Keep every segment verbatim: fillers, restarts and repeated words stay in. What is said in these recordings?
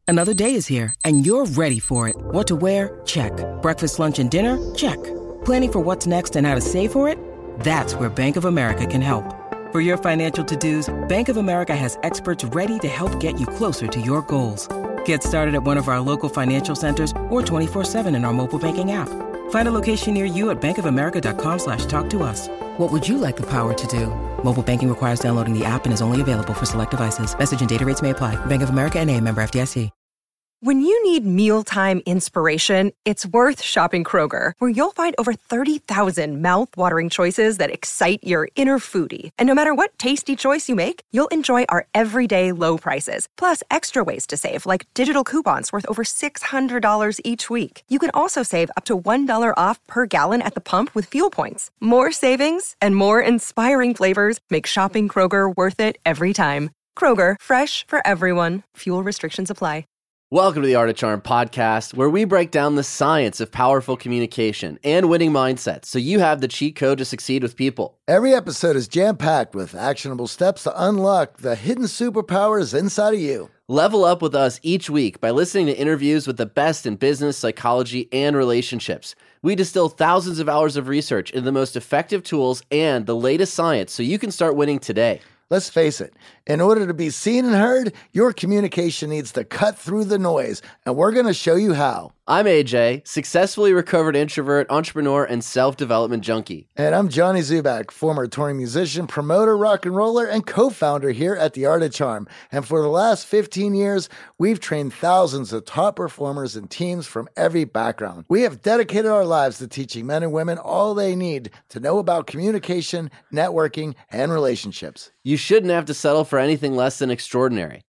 Another day is here, and you're ready for it. What to wear? Check. Breakfast, lunch, and dinner? Check. Planning for what's next and how to save for it? That's where Bank of America can help. For your financial to-dos, Bank of America has experts ready to help get you closer to your goals. Get started at one of our local financial centers or twenty-four seven in our mobile banking app. Find a location near you at bankofamerica.com slash talk to us. What would you like the power to do? Mobile banking requires downloading the app and is only available for select devices. Message and data rates may apply. Bank of America N A, member F D I C. When you need mealtime inspiration, it's worth shopping Kroger, where you'll find over thirty thousand mouth-watering choices that excite your inner foodie. And no matter what tasty choice you make, you'll enjoy our everyday low prices, plus extra ways to save, like digital coupons worth over six hundred dollars each week. You can also save up to one dollar off per gallon at the pump with fuel points. More savings and more inspiring flavors make shopping Kroger worth it every time. Kroger, fresh for everyone. Fuel restrictions apply. Welcome to the Art of Charm podcast, where we break down the science of powerful communication and winning mindsets so you have the cheat code to succeed with people. Every episode is jam-packed with actionable steps to unlock the hidden superpowers inside of you. Level up with us each week by listening to interviews with the best in business, psychology, and relationships. We distill thousands of hours of research into the most effective tools and the latest science so you can start winning today. Let's face it, in order to be seen and heard, your communication needs to cut through the noise, and we're going to show you how. I'm A J, successfully recovered introvert, entrepreneur, and self-development junkie. And I'm Johnny Zubak, former touring musician, promoter, rock and roller, and co-founder here at The Art of Charm. And for the last fifteen years, we've trained thousands of top performers and teams from every background. We have dedicated our lives to teaching men and women all they need to know about communication, networking, and relationships. You shouldn't have to settle for anything less than extraordinary.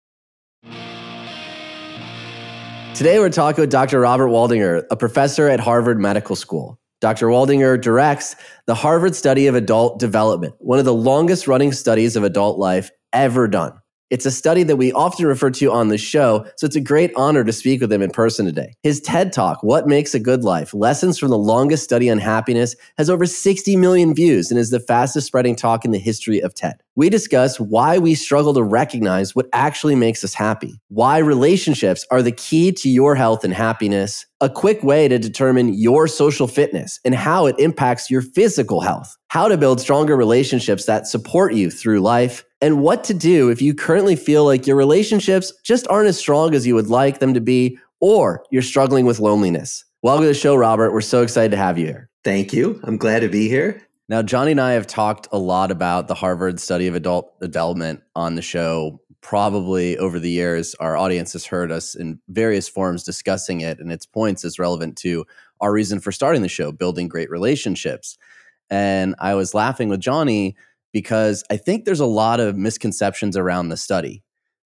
Today, we're talking with Doctor Robert Waldinger, a professor at Harvard Medical School. Doctor Waldinger directs the Harvard Study of Adult Development, one of the longest running studies of adult life ever done. It's a study that we often refer to on the show, so it's a great honor to speak with him in person today. His TED Talk, What Makes a Good Life? Lessons from the Longest Study on Happiness, has over sixty million views and is the fastest spreading talk in the history of TED. We discuss why we struggle to recognize what actually makes us happy, why relationships are the key to your health and happiness, a quick way to determine your social fitness and how it impacts your physical health, how to build stronger relationships that support you through life, and what to do if you currently feel like your relationships just aren't as strong as you would like them to be, or you're struggling with loneliness. Welcome to the show, Robert. We're so excited to have you here. Thank you. I'm glad to be here. Now, Johnny and I have talked a lot about the Harvard Study of Adult Development on the show. Probably over the years, our audience has heard us in various forms discussing it and its points as relevant to our reason for starting the show, building great relationships. And I was laughing with Johnny because I think there's a lot of misconceptions around the study.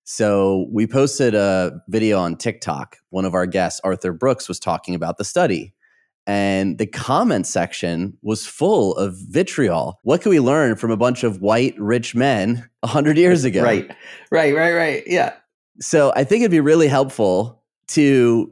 So we posted a video on TikTok. One of our guests, Arthur Brooks, was talking about the study. And the comment section was full of vitriol. What can we learn from a bunch of white, rich men one hundred years ago? Right, right, right, right. Yeah. So I think it'd be really helpful to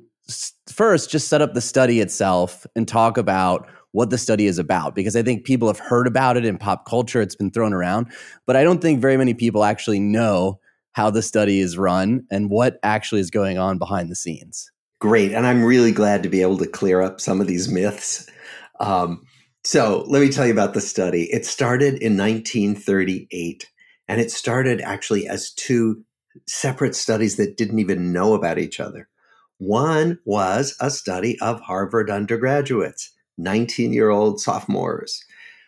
first just set up the study itself and talk about what the study is about, because I think people have heard about it in pop culture. It's been thrown around, but I don't think very many people actually know how the study is run and what actually is going on behind the scenes. Great. And I'm really glad to be able to clear up some of these myths. Um, so let me tell you about the study. It started in nineteen thirty-eight, and it started actually as two separate studies that didn't even know about each other. One was a study of Harvard undergraduates, nineteen-year-old sophomores,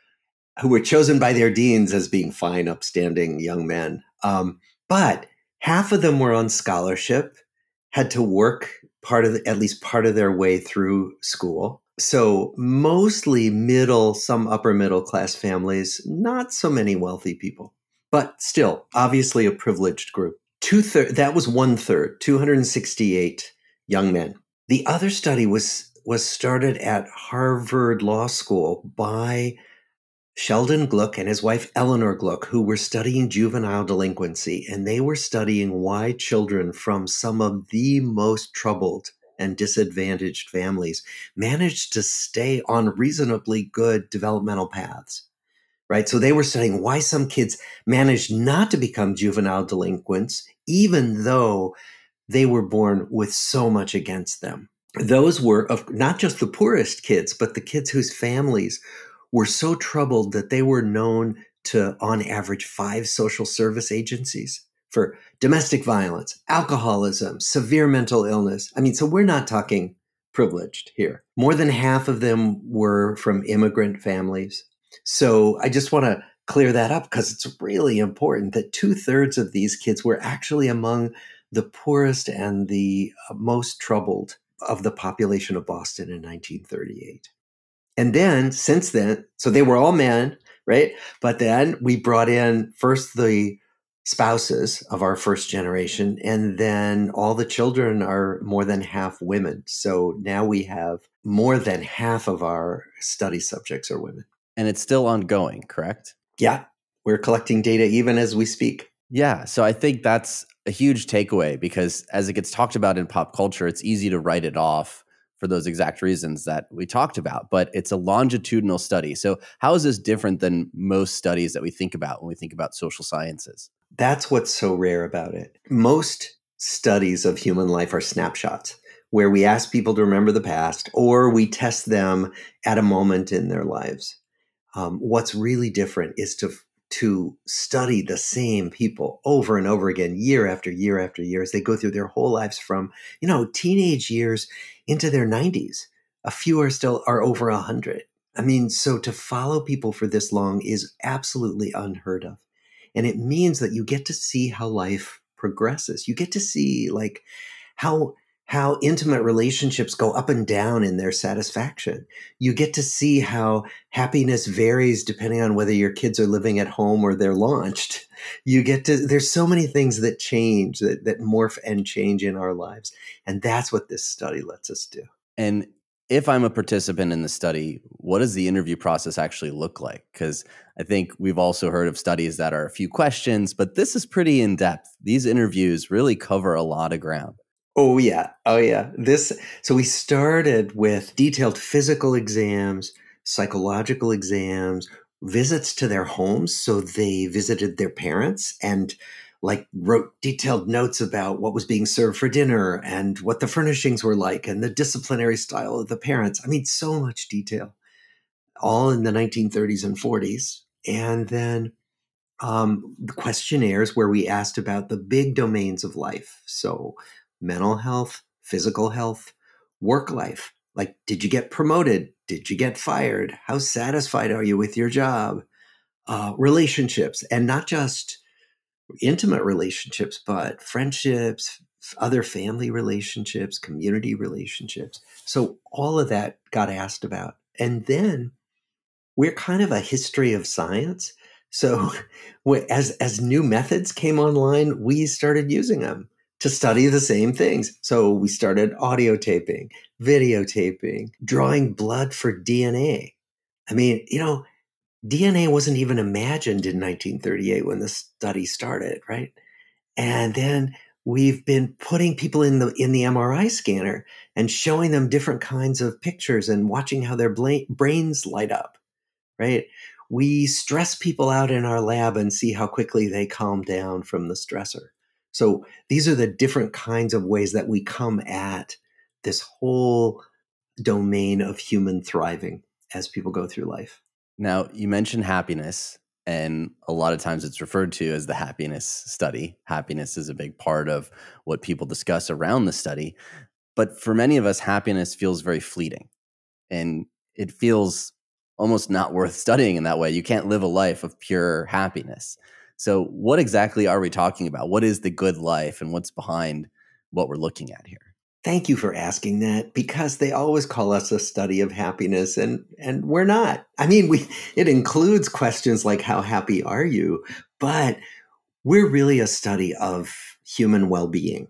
who were chosen by their deans as being fine, upstanding young men. Um, but half of them were on scholarship, had to work part of the, at least part of their way through school. So mostly middle, some upper middle class families, not so many wealthy people, but still obviously a privileged group. Two third, that was one third, two hundred sixty-eight young men. The other study was was started at Harvard Law School by Sheldon Gluck and his wife Eleanor Gluck, who were studying juvenile delinquency, and they were studying why children from some of the most troubled and disadvantaged families managed to stay on reasonably good developmental paths, right? So they were studying why some kids managed not to become juvenile delinquents, even though they were born with so much against them. Those were of not just the poorest kids, but the kids whose families were so troubled that they were known to, on average, five social service agencies for domestic violence, alcoholism, severe mental illness. I mean, so we're not talking privileged here. More than half of them were from immigrant families. So I just want to clear that up because it's really important that two thirds of these kids were actually among the poorest and the most troubled of the population of Boston in nineteen thirty-eight. And then since then, so they were all men, right? But then we brought in first the spouses of our first generation, and then all the children are more than half women. So now we have more than half of our study subjects are women. And it's still ongoing, correct? Yeah, we're collecting data even as we speak. Yeah, so I think that's a huge takeaway because as it gets talked about in pop culture, it's easy to write it off for those exact reasons that we talked about, but it's a longitudinal study. So how is this different than most studies that we think about when we think about social sciences? That's what's so rare about it. Most studies of human life are snapshots where we ask people to remember the past or we test them at a moment in their lives. Um, what's really different is to to study the same people over and over again, year after year after year, as they go through their whole lives from, you know, teenage years into their nineties. A few are still are over a hundred. I mean, so to follow people for this long is absolutely unheard of. And it means that you get to see how life progresses. You get to see like how how intimate relationships go up and down in their satisfaction. You get to see how happiness varies depending on whether your kids are living at home or they're launched. You get to, there's so many things that change, that, that morph and change in our lives. And that's what this study lets us do. And if I'm a participant in the study, what does the interview process actually look like? Because I think we've also heard of studies that are a few questions, but this is pretty in-depth. These interviews really cover a lot of ground. Oh, yeah. Oh, yeah. This, so we started with detailed physical exams, psychological exams, visits to their homes. So they visited their parents and like wrote detailed notes about what was being served for dinner and what the furnishings were like and the disciplinary style of the parents. I mean, so much detail, all in the nineteen thirties and forties. And then um, the questionnaires where we asked about the big domains of life. So mental health, physical health, work life. Like, did you get promoted? Did you get fired? How satisfied are you with your job? Uh, relationships, and not just intimate relationships, but friendships, other family relationships, community relationships. So all of that got asked about. And then we're kind of a history of science. So as, as new methods came online, we started using them to study the same things. So we started audio taping, videotaping, drawing blood for D N A. I mean, you know, D N A wasn't even imagined in nineteen thirty-eight when the study started, right? And then we've been putting people in the in the M R I scanner and showing them different kinds of pictures and watching how their bla- brains light up, right? We stress people out in our lab and see how quickly they calm down from the stressor. So these are the different kinds of ways that we come at this whole domain of human thriving as people go through life. Now, you mentioned happiness, and a lot of times it's referred to as the happiness study. Happiness is a big part of what people discuss around the study. But for many of us, happiness feels very fleeting, and it feels almost not worth studying in that way. You can't live a life of pure happiness. So what exactly are we talking about? What is the good life, and what's behind what we're looking at here? Thank you for asking that, because they always call us a study of happiness, and and we're not. I mean, we it includes questions like how happy are you, but we're really a study of human well-being,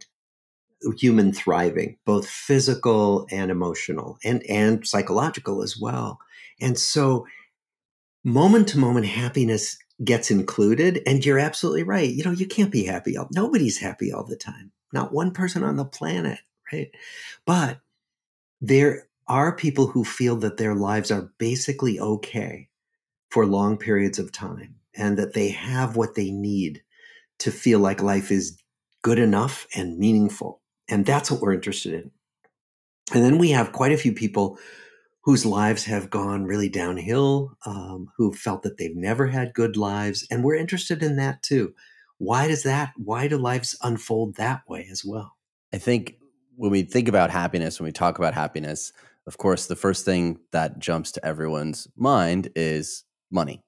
human thriving, both physical and emotional and, and psychological as well. And so moment to moment happiness gets included. And you're absolutely right. You know, you can't be happy. All, nobody's happy all the time. Not one person on the planet, right? But there are people who feel that their lives are basically okay for long periods of time and that they have what they need to feel like life is good enough and meaningful. And that's what we're interested in. And then we have quite a few people whose lives have gone really downhill, um, who felt that they've never had good lives. And we're interested in that too. Why does that, why do lives unfold that way as well? I think when we think about happiness, when we talk about happiness, of course, the first thing that jumps to everyone's mind is money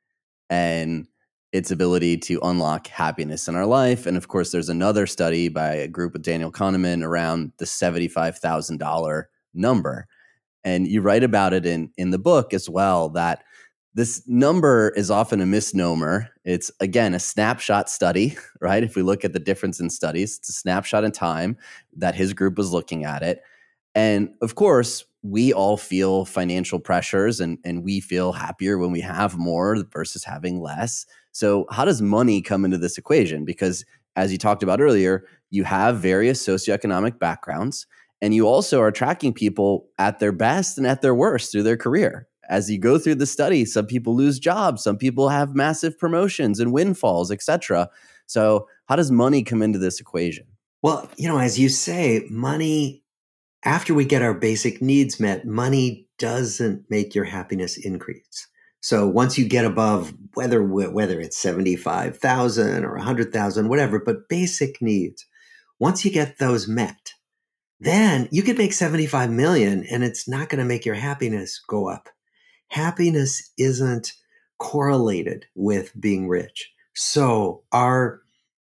and its ability to unlock happiness in our life. And of course, there's another study by a group with Daniel Kahneman around the seventy-five thousand dollars number. And you write about it in, in the book as well, that this number is often a misnomer. It's, again, a snapshot study, right? If we look at the difference in studies, it's a snapshot in time that his group was looking at it. And of course, we all feel financial pressures and, and we feel happier when we have more versus having less. So how does money come into this equation? Because as you talked about earlier, you have various socioeconomic backgrounds, and you also are tracking people at their best and at their worst through their career. As you go through the study, some people lose jobs, some people have massive promotions and windfalls, et cetera. So how does money come into this equation? Well, you know, as you say, money, after we get our basic needs met, money doesn't make your happiness increase. So once you get above, whether whether it's seventy-five thousand or one hundred thousand, whatever, but basic needs, once you get those met, then you could make seventy-five million and it's not going to make your happiness go up. Happiness isn't correlated with being rich. So our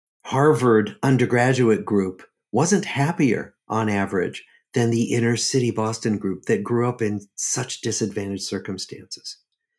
Harvard undergraduate group wasn't happier on average than the inner city Boston group that grew up in such disadvantaged circumstances.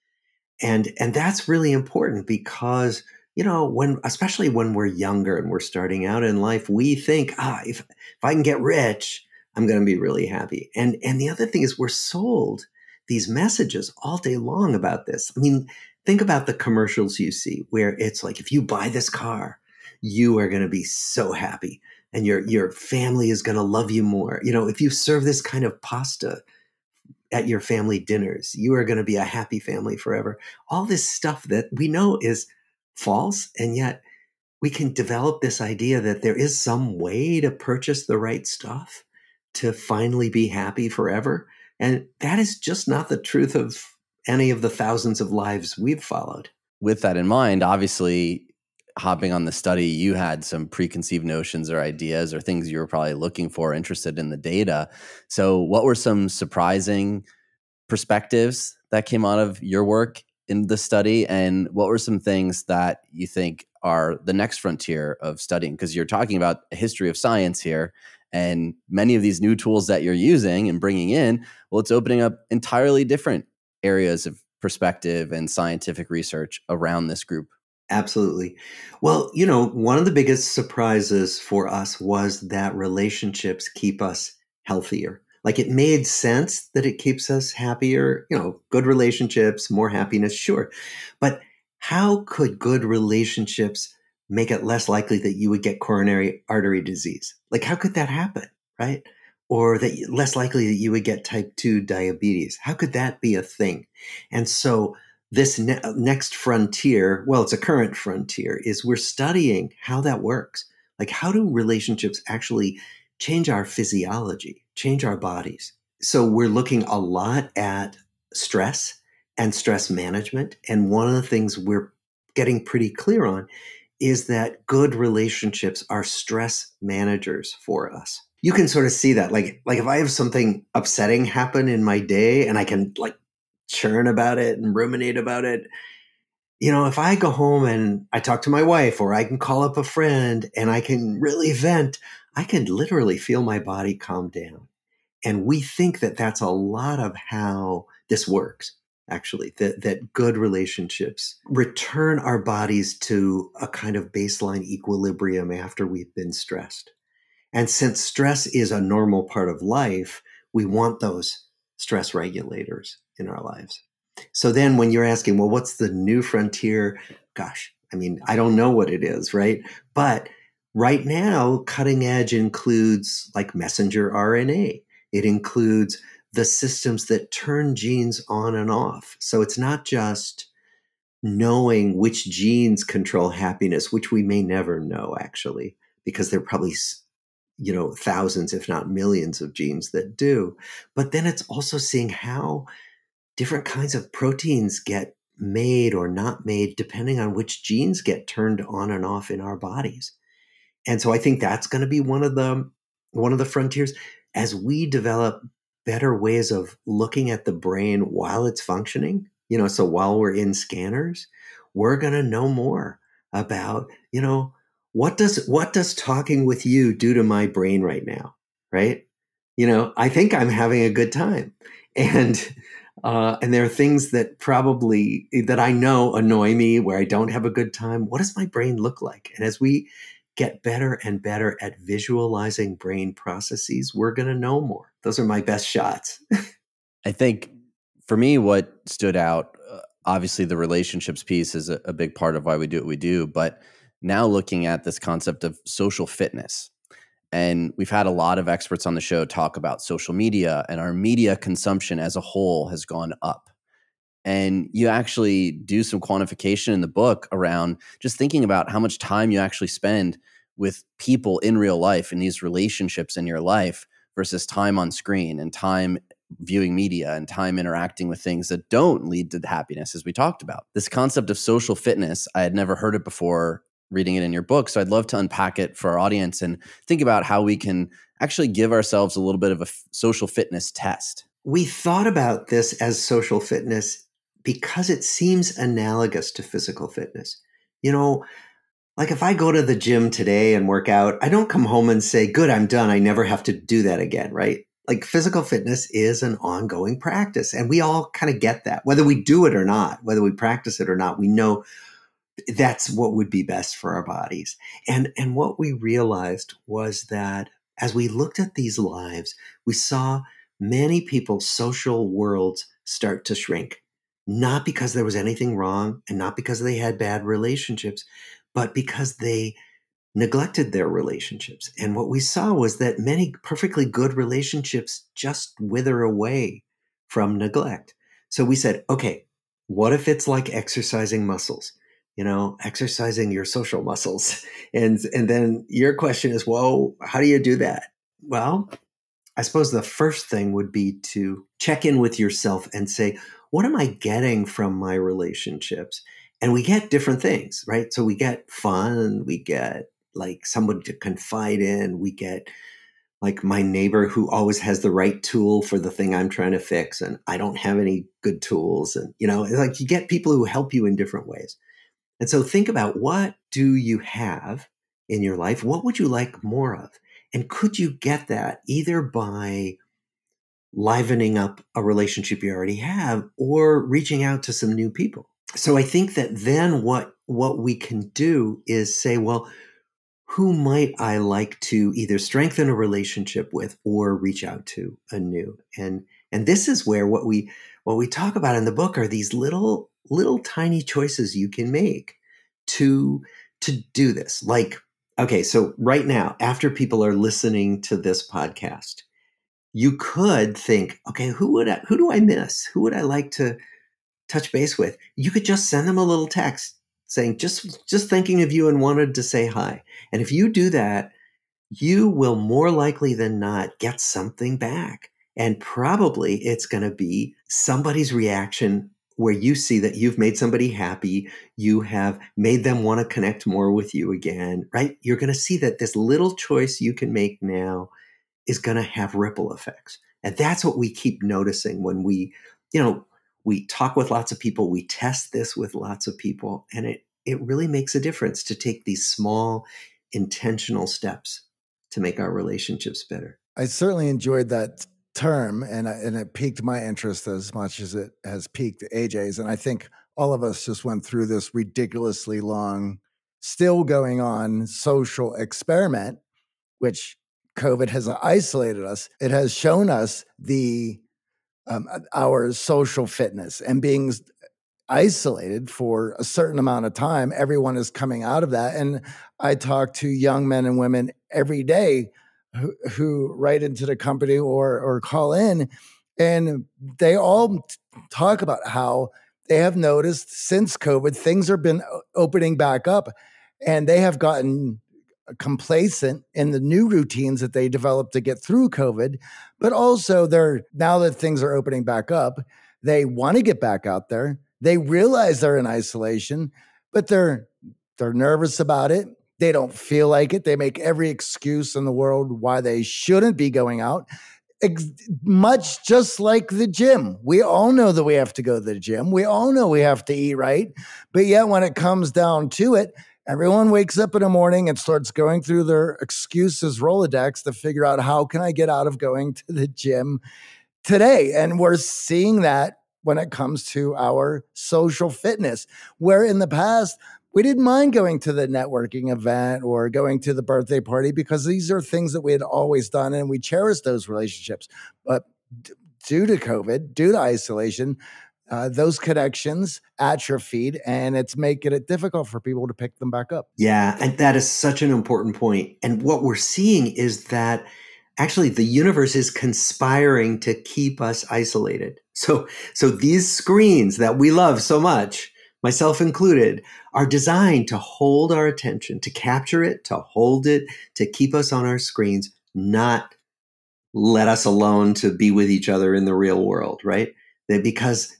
And, and that's really important because, you know, when, especially when we're younger and we're starting out in life, we think, ah, if, if I can get rich, I'm going to be really happy. And, and the other thing is we're sold these messages all day long about this. I mean, think about the commercials you see where it's like, if you buy this car, you are going to be so happy and your, your family is going to love you more. You know, if you serve this kind of pasta at your family dinners, you are going to be a happy family forever. All this stuff that we know is false. And yet we can develop this idea that there is some way to purchase the right stuff to finally be happy forever. And that is just not the truth of any of the thousands of lives we've followed. With that in mind, obviously, hopping on the study, you had some preconceived notions or ideas or things you were probably looking for, interested in the data. So what were some surprising perspectives that came out of your work in the study? And what were some things that you think are the next frontier of studying? Because you're talking about a history of science here. And many of these new tools that you're using and bringing in, well, it's opening up entirely different areas of perspective and scientific research around this group. Absolutely. Well, you know, one of the biggest surprises for us was that relationships keep us healthier. Like it made sense that it keeps us happier, you know, good relationships, more happiness, sure. But how could good relationships make it less likely that you would get coronary artery disease? Like, how could that happen, right? Or that you, less likely that you would get type two diabetes. How could that be a thing? And so this ne- next frontier, well, it's a current frontier, is we're studying how that works. Like, how do relationships actually change our physiology, change our bodies? So we're looking a lot at stress and stress management. And one of the things we're getting pretty clear on is that good relationships are stress managers for us. You can sort of see that. Like, like if I have something upsetting happen in my day and I can like churn about it and ruminate about it, you know, if I go home and I talk to my wife or I can call up a friend and I can really vent, I can literally feel my body calm down. And we think that that's a lot of how this works. Actually, that, that good relationships return our bodies to a kind of baseline equilibrium after we've been stressed. And since stress is a normal part of life, we want those stress regulators in our lives. So then when you're asking, well, what's the new frontier? Gosh, I mean, I don't know what it is, right? But right now, cutting edge includes like messenger R N A. It includes the systems that turn genes on and off. So it's not just knowing which genes control happiness, which we may never know actually, because they're probably you know, thousands, if not millions of genes that do. But then it's also seeing how different kinds of proteins get made or not made depending on which genes get turned on and off in our bodies. And so I think that's going to be one of the one of the frontiers as we develop better ways of looking at the brain while it's functioning. You know, so while we're in scanners, we're going to know more about, you know, what does what does talking with you do to my brain right now, right? You know, I think I'm having a good time, and uh, and there are things that probably that I know annoy me where I don't have a good time. What does my brain look like? And as we get better and better at visualizing brain processes, we're going to know more. Those are my best shots. I think for me, what stood out, uh, obviously the relationships piece is a, a big part of why we do what we do, but now looking at this concept of social fitness. And we've had a lot of experts on the show talk about social media, and our media consumption as a whole has gone up. And you actually do some quantification in the book around just thinking about how much time you actually spend with people in real life and these relationships in your life versus time on screen and time viewing media and time interacting with things that don't lead to happiness, as we talked about. This concept of social fitness, I had never heard it before reading it in your book. So I'd love to unpack it for our audience and think about how we can actually give ourselves a little bit of a f- social fitness test. We thought about this as social fitness because it seems analogous to physical fitness. You know, like if I go to the gym today and work out, I don't come home and say, good, I'm done. I never have to do that again, right? Like physical fitness is an ongoing practice. And we all kind of get that, whether we do it or not, whether we practice it or not, we know that's what would be best for our bodies. And, and what we realized was that as we looked at these lives, we saw many people's social worlds start to shrink. Not because there was anything wrong and not because they had bad relationships, but because they neglected their relationships. And what we saw was that many perfectly good relationships just wither away from neglect. So we said, okay, what if it's like exercising muscles? You know, exercising your social muscles. And, and then your question is, well, how do you do that? Well, I suppose the first thing would be to check in with yourself and say, what am I getting from my relationships? And we get different things, right? So we get fun, we get like someone to confide in, we get like my neighbor who always has the right tool for the thing I'm trying to fix, and I don't have any good tools. And, you know, like you get people who help you in different ways. And so think about, what do you have in your life? What would you like more of? And could you get that either by livening up a relationship you already have or reaching out to some new people? So I think that then what, what we can do is say, well, who might I like to either strengthen a relationship with or reach out to anew? And, and this is where what we, what we talk about in the book are these little, little tiny choices you can make to, to do this. Like, okay, so right now, after people are listening to this podcast, you could think, okay, who would I, who do I miss? Who would I like to touch base with? You could just send them a little text saying, just, just thinking of you and wanted to say hi. And if you do that, you will more likely than not get something back. And probably it's going to be somebody's reaction where you see that you've made somebody happy. You have made them want to connect more with you again, right? You're going to see that this little choice you can make now is going to have ripple effects. And that's what we keep noticing when we, you know, we talk with lots of people, we test this with lots of people, and it, it really makes a difference to take these small, intentional steps to make our relationships better. I certainly enjoyed that term, and, and it piqued my interest as much as it has piqued A J's. And I think all of us just went through this ridiculously long, still going on social experiment, which COVID has isolated us. It has shown us the um, our social fitness, and being isolated for a certain amount of time. Everyone is coming out of that. And I talk to young men and women every day who, who write into the company or, or call in, and they all talk about how they have noticed since COVID, things have been opening back up, and they have gotten complacent in the new routines that they developed to get through COVID, but also they're, now that things are opening back up, they want to get back out there. They realize they're in isolation, but they're they're nervous about it. They don't feel like it. They make every excuse in the world why they shouldn't be going out. Ex- much just like the gym. We all know that we have to go to the gym. We all know we have to eat right. But yet when it comes down to it, everyone wakes up in the morning and starts going through their excuses Rolodex to figure out how can I get out of going to the gym today. And we're seeing that when it comes to our social fitness, where in the past, we didn't mind going to the networking event or going to the birthday party because these are things that we had always done and we cherish those relationships. But d- due to COVID, due to isolation, uh, those connections atrophied and it's making it difficult for people to pick them back up. Yeah, and that is such an important point. And what we're seeing is that actually the universe is conspiring to keep us isolated. So, so these screens that we love so much, myself included, are designed to hold our attention, to capture it, to hold it, to keep us on our screens, not let us alone to be with each other in the real world, right? That because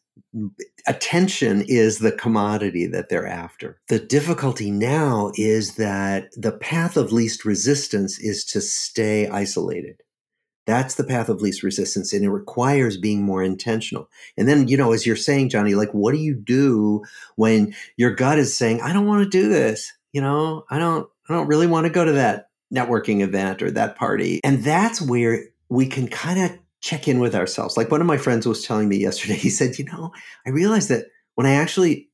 attention is the commodity that they're after. The difficulty now is that the path of least resistance is to stay isolated. That's the path of least resistance, and it requires being more intentional. And then, you know, as you're saying, Johnny, like, what do you do when your gut is saying, I don't want to do this? You know, I don't, I don't really want to go to that networking event or that party. And that's where we can kind of check in with ourselves. Like one of my friends was telling me yesterday, he said, you know, I realized that when I actually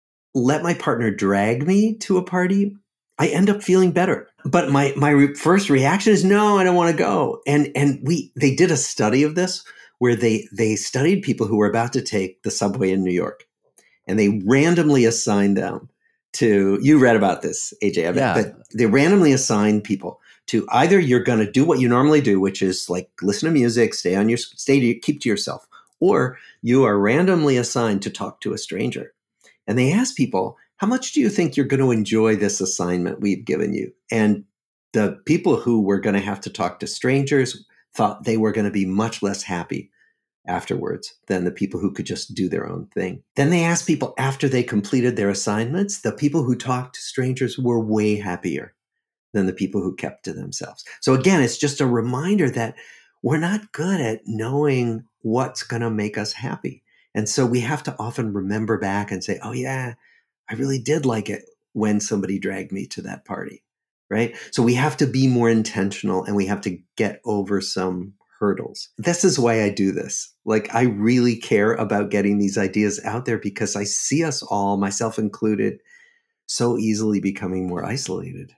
let my partner drag me to a party, I end up feeling better. But my my re- first reaction is, no, I don't want to go. And and we they did a study of this where they they studied people who were about to take the subway in New York, and they randomly assigned them to. You read about this, A J, I bet, Yeah. but they randomly assigned people to either you're going to do what you normally do, which is like listen to music, stay on your stay to, keep to yourself, or you are randomly assigned to talk to a stranger. And they asked people, how much do you think you're going to enjoy this assignment we've given you? And the people who were going to have to talk to strangers thought they were going to be much less happy afterwards than the people who could just do their own thing. Then they asked people after they completed their assignments, the people who talked to strangers were way happier than the people who kept to themselves. So again, it's just a reminder that we're not good at knowing what's going to make us happy. And so we have to often remember back and say, oh yeah, I really did like it when somebody dragged me to that party, right? So we have to be more intentional and we have to get over some hurdles. This is why I do this. Like, I really care about getting these ideas out there because I see us all, myself included, so easily becoming more isolated.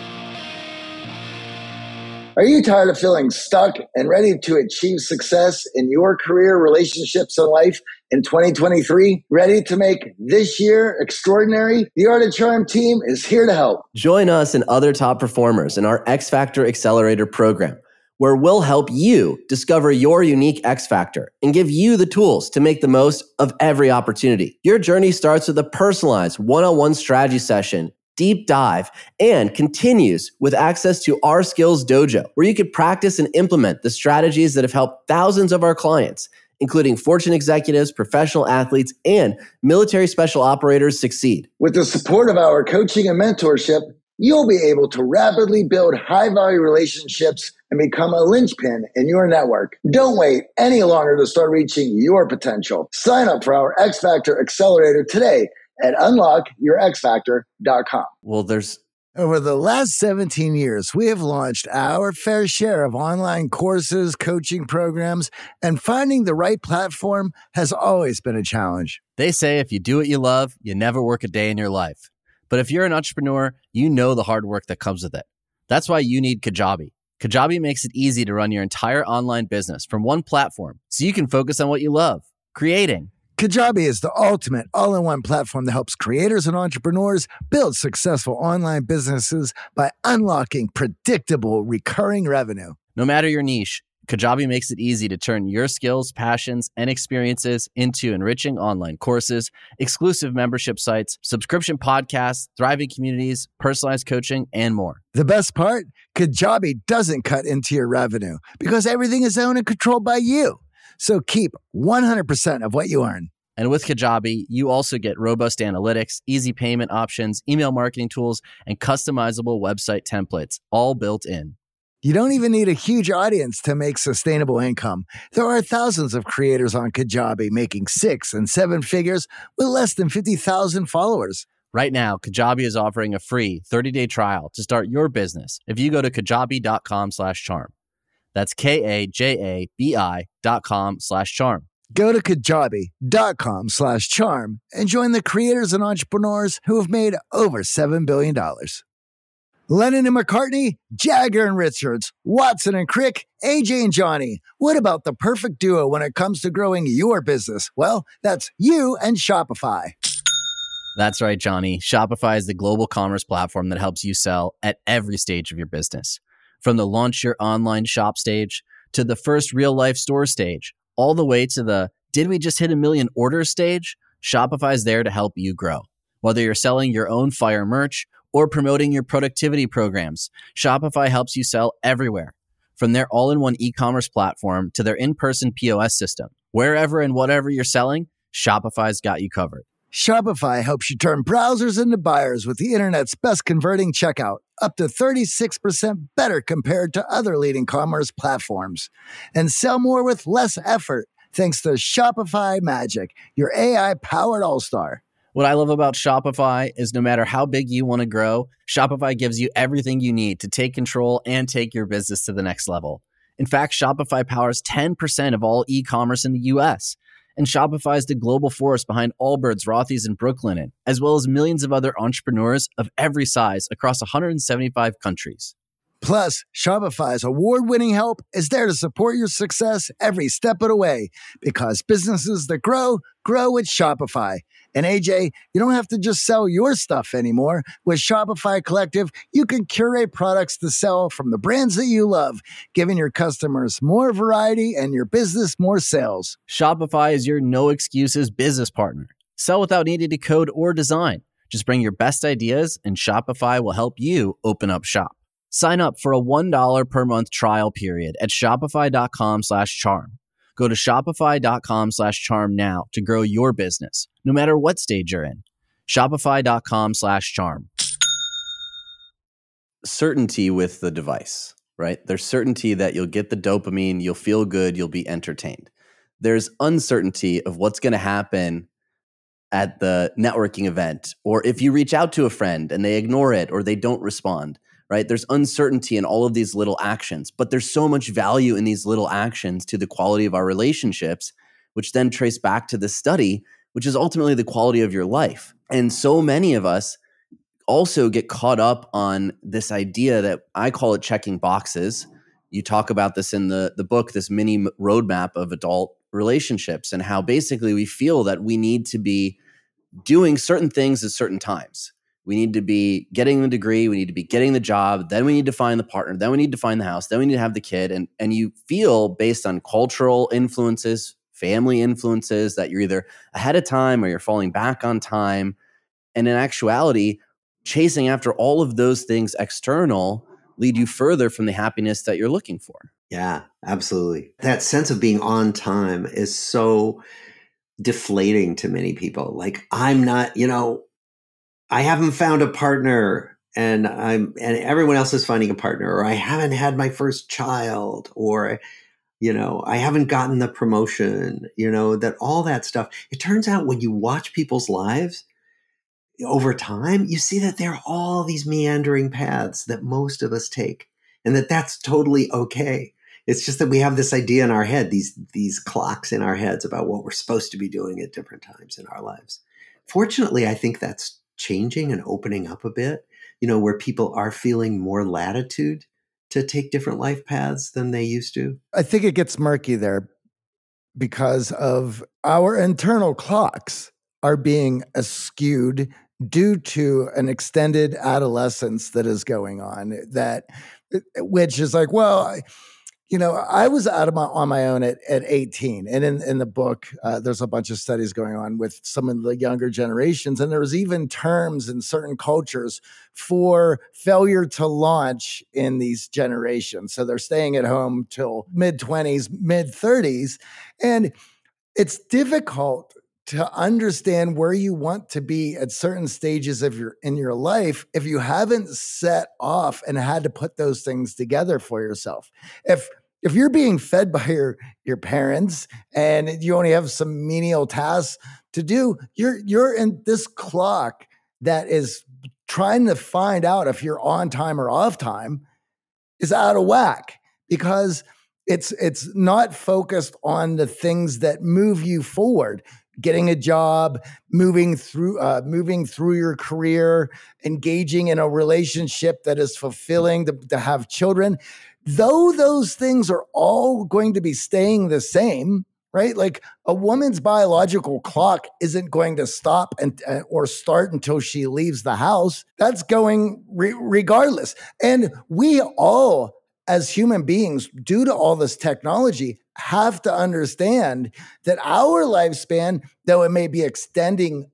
Are you tired of feeling stuck and ready to achieve success in your career, relationships, and life in twenty twenty-three? Ready to make this year extraordinary? The Art of Charm team is here to help. Join us and other top performers in our X Factor Accelerator program, where we'll help you discover your unique X Factor and give you the tools to make the most of every opportunity. Your journey starts with a personalized one-on-one strategy session, deep dive, and continues with access to our Skills Dojo, where you can practice and implement the strategies that have helped thousands of our clients, including Fortune executives, professional athletes, and military special operators, succeed. With the support of our coaching and mentorship, you'll be able to rapidly build high-value relationships and become a linchpin in your network. Don't wait any longer to start reaching your potential. Sign up for our X Factor Accelerator today at unlock your x factor dot com. Well, there's Over the last seventeen years, we have launched our fair share of online courses, coaching programs, and finding the right platform has always been a challenge. They say if you do what you love, you never work a day in your life. But if you're an entrepreneur, you know the hard work that comes with it. That's why you need Kajabi. Kajabi makes it easy to run your entire online business from one platform so you can focus on what you love, creating. Kajabi is the ultimate all-in-one platform that helps creators and entrepreneurs build successful online businesses by unlocking predictable recurring revenue. No matter your niche, Kajabi makes it easy to turn your skills, passions, and experiences into enriching online courses, exclusive membership sites, subscription podcasts, thriving communities, personalized coaching, and more. The best part? Kajabi doesn't cut into your revenue because everything is owned and controlled by you. So keep one hundred percent of what you earn. And with Kajabi, you also get robust analytics, easy payment options, email marketing tools, and customizable website templates, all built in. You don't even need a huge audience to make sustainable income. There are thousands of creators on Kajabi making six and seven figures with less than fifty thousand followers. Right now, Kajabi is offering a free thirty-day trial to start your business if you go to kajabi.com slash charm. That's K-A-J-A-B-I dot com slash charm. Go to kajabi.com slash charm and join the creators and entrepreneurs who have made over seven billion dollars. Lennon and McCartney, Jagger and Richards, Watson and Crick, A J and Johnny. What about the perfect duo when it comes to growing your business? Well, that's you and Shopify. That's right, Johnny. Shopify is the global commerce platform that helps you sell at every stage of your business. From the launch your online shop stage to the first real life store stage, all the way to the did we just hit a million orders stage, Shopify is there to help you grow. Whether you're selling your own fire merch or promoting your productivity programs, Shopify helps you sell everywhere. From their all-in-one e-commerce platform to their in-person P O S system, wherever and whatever you're selling, Shopify's got you covered. Shopify helps you turn browsers into buyers with the internet's best converting checkout, up to thirty-six percent better compared to other leading commerce platforms. And sell more with less effort thanks to Shopify Magic, your A I-powered all-star. What I love about Shopify is no matter how big you want to grow, Shopify gives you everything you need to take control and take your business to the next level. In fact, Shopify powers ten percent of all e-commerce in the U S, and Shopify is the global force behind Allbirds, Rothy's, and Brooklinen, as well as millions of other entrepreneurs of every size across one hundred seventy-five countries. Plus, Shopify's award-winning help is there to support your success every step of the way, because businesses that grow, grow with Shopify. And A J, you don't have to just sell your stuff anymore. With Shopify Collective, you can curate products to sell from the brands that you love, giving your customers more variety and your business more sales. Shopify is your no-excuses business partner. Sell without needing to code or design. Just bring your best ideas, and Shopify will help you open up shop. Sign up for a one dollar per month trial period at shopify.com slash charm. Go to shopify.com slash charm now to grow your business, no matter what stage you're in. Shopify.com slash charm. Certainty with the device, right? There's certainty that you'll get the dopamine, you'll feel good, you'll be entertained. There's uncertainty of what's going to happen at the networking event, or if you reach out to a friend and they ignore it or they don't respond. Right? There's uncertainty in all of these little actions, but there's so much value in these little actions to the quality of our relationships, which then trace back to the study, which is ultimately the quality of your life. And so many of us also get caught up on this idea that I call it checking boxes. You talk about this in the, the book, this mini roadmap of adult relationships, and how basically we feel that we need to be doing certain things at certain times. We need to be getting the degree. We need to be getting the job. Then we need to find the partner. Then we need to find the house. Then we need to have the kid. And, and you feel based on cultural influences, family influences, that you're either ahead of time or you're falling back on time. And in actuality, chasing after all of those things external lead you further from the happiness that you're looking for. Yeah, absolutely. That sense of being on time is so deflating to many people. Like, I'm not, you know, I haven't found a partner and I'm and everyone else is finding a partner, or I haven't had my first child, or, you know, I haven't gotten the promotion, you know, that all that stuff. It turns out when you watch people's lives over time, you see that there are all these meandering paths that most of us take, and that that's totally okay. It's just that we have this idea in our head, these, these clocks in our heads about what we're supposed to be doing at different times in our lives. Fortunately, I think that's changing and opening up a bit, you know, where people are feeling more latitude to take different life paths than they used to. I think it gets murky there because of our internal clocks are being skewed due to an extended adolescence that is going on, that, which is like, well, You know, I was out of my, on my own at, at eighteen. And in, in the book, uh, there's a bunch of studies going on with some of the younger generations. And there was even terms in certain cultures for failure to launch in these generations. So they're staying at home till mid-twenties, mid-thirties. And it's difficult to understand where you want to be at certain stages of your in your life if you haven't set off and had to put those things together for yourself. If If you're being fed by your, your parents and you only have some menial tasks to do, you're you're in this clock that is trying to find out if you're on time or off time is out of whack because it's it's not focused on the things that move you forward. Getting a job, moving through uh, moving through your career, engaging in a relationship that is fulfilling, to, to have children. Though those things are all going to be staying the same, right? Like a woman's biological clock isn't going to stop and uh, or start until she leaves the house. That's going re- regardless. And we all, as human beings, due to all this technology, have to understand that our lifespan, though it may be extending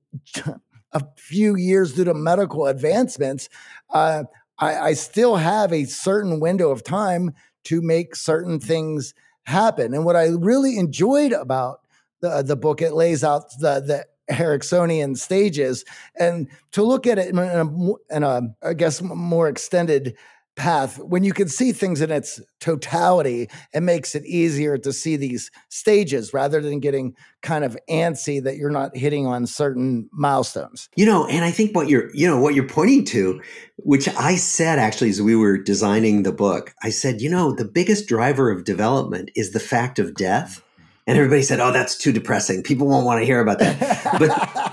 a few years due to medical advancements, uh, I, I still have a certain window of time to make certain things happen. And what I really enjoyed about the, the book, it lays out the, the Ericksonian stages, and to look at it in a, in a, I guess, more extended path, when you can see things in its totality, it makes it easier to see these stages rather than getting kind of antsy that you're not hitting on certain milestones. You know, and I think what you're, you know, what you're pointing to, which I said actually as we were designing the book, I said, you know, the biggest driver of development is the fact of death. And everybody said, oh, that's too depressing. People won't want to hear about that.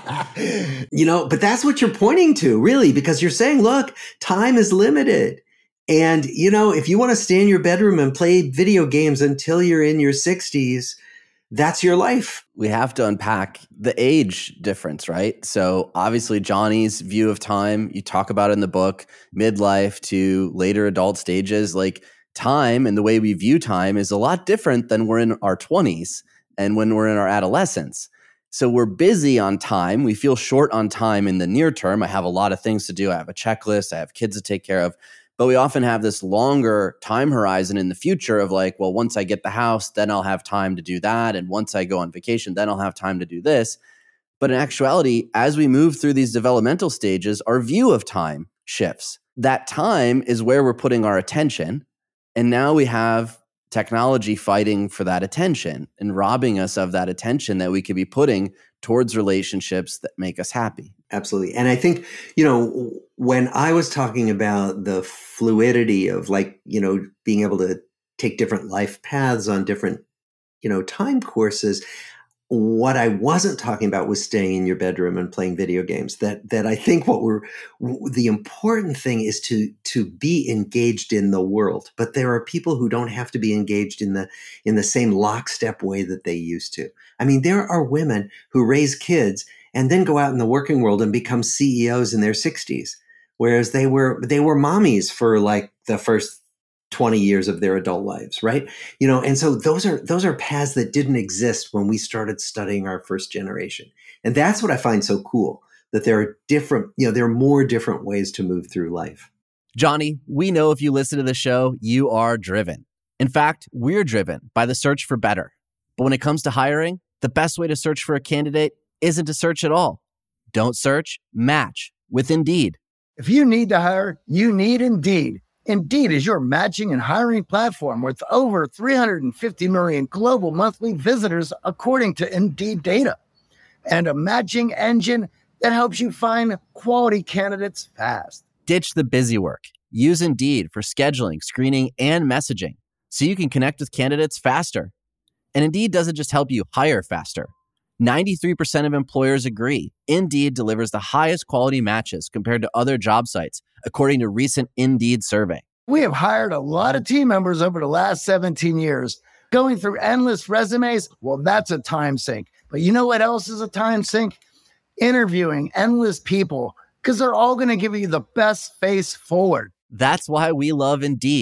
But, you know, but that's what you're pointing to, really, because you're saying, look, time is limited. And, you know, if you want to stay in your bedroom and play video games until you're in your sixties, that's your life. We have to unpack the age difference, right? So obviously Johnny's view of time, you talk about in the book, midlife to later adult stages, like time and the way we view time is a lot different than we're in our twenties and when we're in our adolescence. So we're busy on time. We feel short on time in the near term. I have a lot of things to do. I have a checklist. I have kids to take care of. But we often have this longer time horizon in the future of like, well, once I get the house, then I'll have time to do that. And once I go on vacation, then I'll have time to do this. But in actuality, as we move through these developmental stages, our view of time shifts. That time is where we're putting our attention. And now we have technology fighting for that attention and robbing us of that attention that we could be putting towards relationships that make us happy. Absolutely. And I think, you know, when I was talking about the fluidity of like, you know, being able to take different life paths on different, you know, time courses, what I wasn't talking about was staying in your bedroom and playing video games. That that I think what we're the important thing is to to be engaged in the world. But there are people who don't have to be engaged in the in the same lockstep way that they used to. I mean, there are women who raise kids and then go out in the working world and become C E Os in their sixties, whereas they were they were mommies for like the first twenty years of their adult lives, right? You know, and so those are those are paths that didn't exist when we started studying our first generation. And that's what I find so cool, that there are different, you know, there are more different ways to move through life. Johnny, we know if you listen to the show, you are driven. In fact, we're driven by the search for better. But when it comes to hiring, the best way to search for a candidate isn't to search at all. Don't search, match with Indeed. If you need to hire, you need Indeed. Indeed is your matching and hiring platform with over three hundred fifty million global monthly visitors, according to Indeed data, and a matching engine that helps you find quality candidates fast. Ditch the busy work. Use Indeed for scheduling, screening, and messaging so you can connect with candidates faster. And Indeed doesn't just help you hire faster. ninety-three percent of employers agree Indeed delivers the highest quality matches compared to other job sites, according to recent Indeed survey. We have hired a lot of team members over the last seventeen years. Going through endless resumes, well, that's a time sink. But you know what else is a time sink? Interviewing endless people, because they're all going to give you the best face forward. That's why we love Indeed.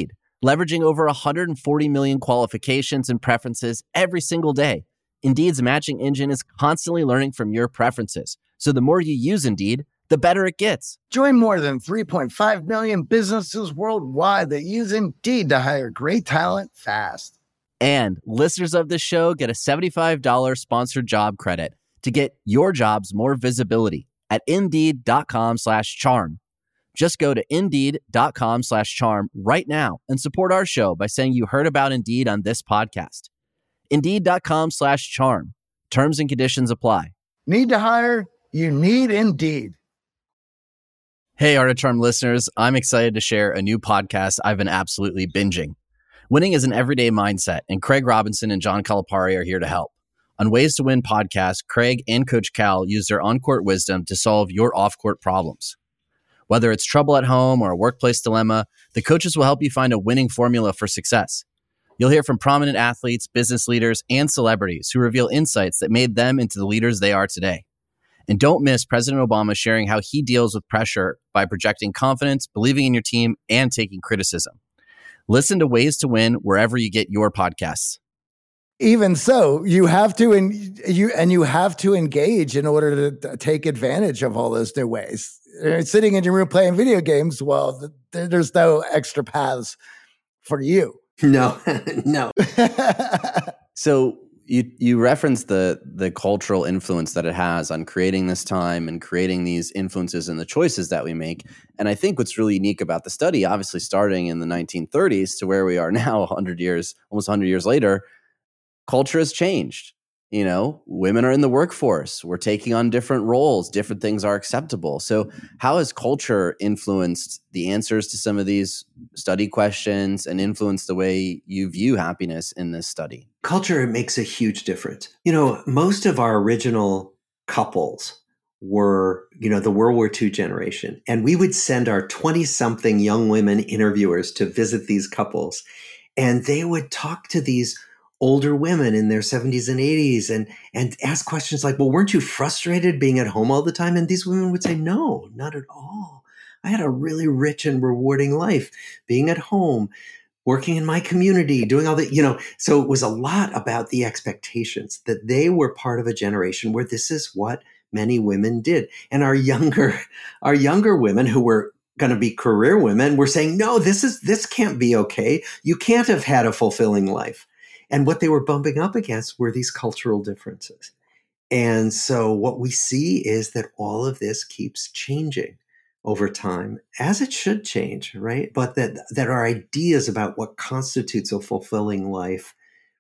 Leveraging over one hundred forty million qualifications and preferences every single day, Indeed's matching engine is constantly learning from your preferences. So the more you use Indeed, the better it gets. Join more than three point five million businesses worldwide that use Indeed to hire great talent fast. And listeners of this show get a seventy-five dollars sponsored job credit to get your jobs more visibility at Indeed.com slash charm. Just go to Indeed.com slash charm right now and support our show by saying you heard about Indeed on this podcast. Indeed.com slash charm. Terms and conditions apply. Need to hire? You need Indeed. Hey, Art of Charm listeners, I'm excited to share a new podcast I've been absolutely binging. Winning is an everyday mindset, and Craig Robinson and John Calipari are here to help. On Ways to Win podcast, Craig and Coach Cal use their on-court wisdom to solve your off-court problems. Whether it's trouble at home or a workplace dilemma, the coaches will help you find a winning formula for success. You'll hear from prominent athletes, business leaders, and celebrities who reveal insights that made them into the leaders they are today. And don't miss President Obama sharing how he deals with pressure by projecting confidence, believing in your team, and taking criticism. Listen to Ways to Win wherever you get your podcasts. Even so, you have to and you and you have to engage in order to take advantage of all those new ways. Sitting in your room playing video games, well, there's no extra paths for you. No, no. So you you referenced the the cultural influence that it has on creating this time and creating these influences and the choices that we make. And I think what's really unique about the study, obviously starting in the nineteen thirties to where we are now, one hundred years, almost one hundred years later, culture has changed. You know, women are in the workforce. We're taking on different roles. Different things are acceptable. So how has culture influenced the answers to some of these study questions and influenced the way you view happiness in this study? Culture makes a huge difference. You know, most of our original couples were, you know, the World War Two generation. And we would send our twenty-something young women interviewers to visit these couples. And they would talk to these older women in their seventies and eighties and and ask questions like, well, weren't you frustrated being at home all the time? And these women would say, no, not at all. I had a really rich and rewarding life being at home, working in my community, doing all that, you know. So it was a lot about the expectations that they were part of a generation where this is what many women did. And our younger, our younger women who were going to be career women were saying, no, this is, this can't be okay. You can't have had a fulfilling life. And what they were bumping up against were these cultural differences. And so what we see is that all of this keeps changing over time, as it should change, right? But that, that our ideas about what constitutes a fulfilling life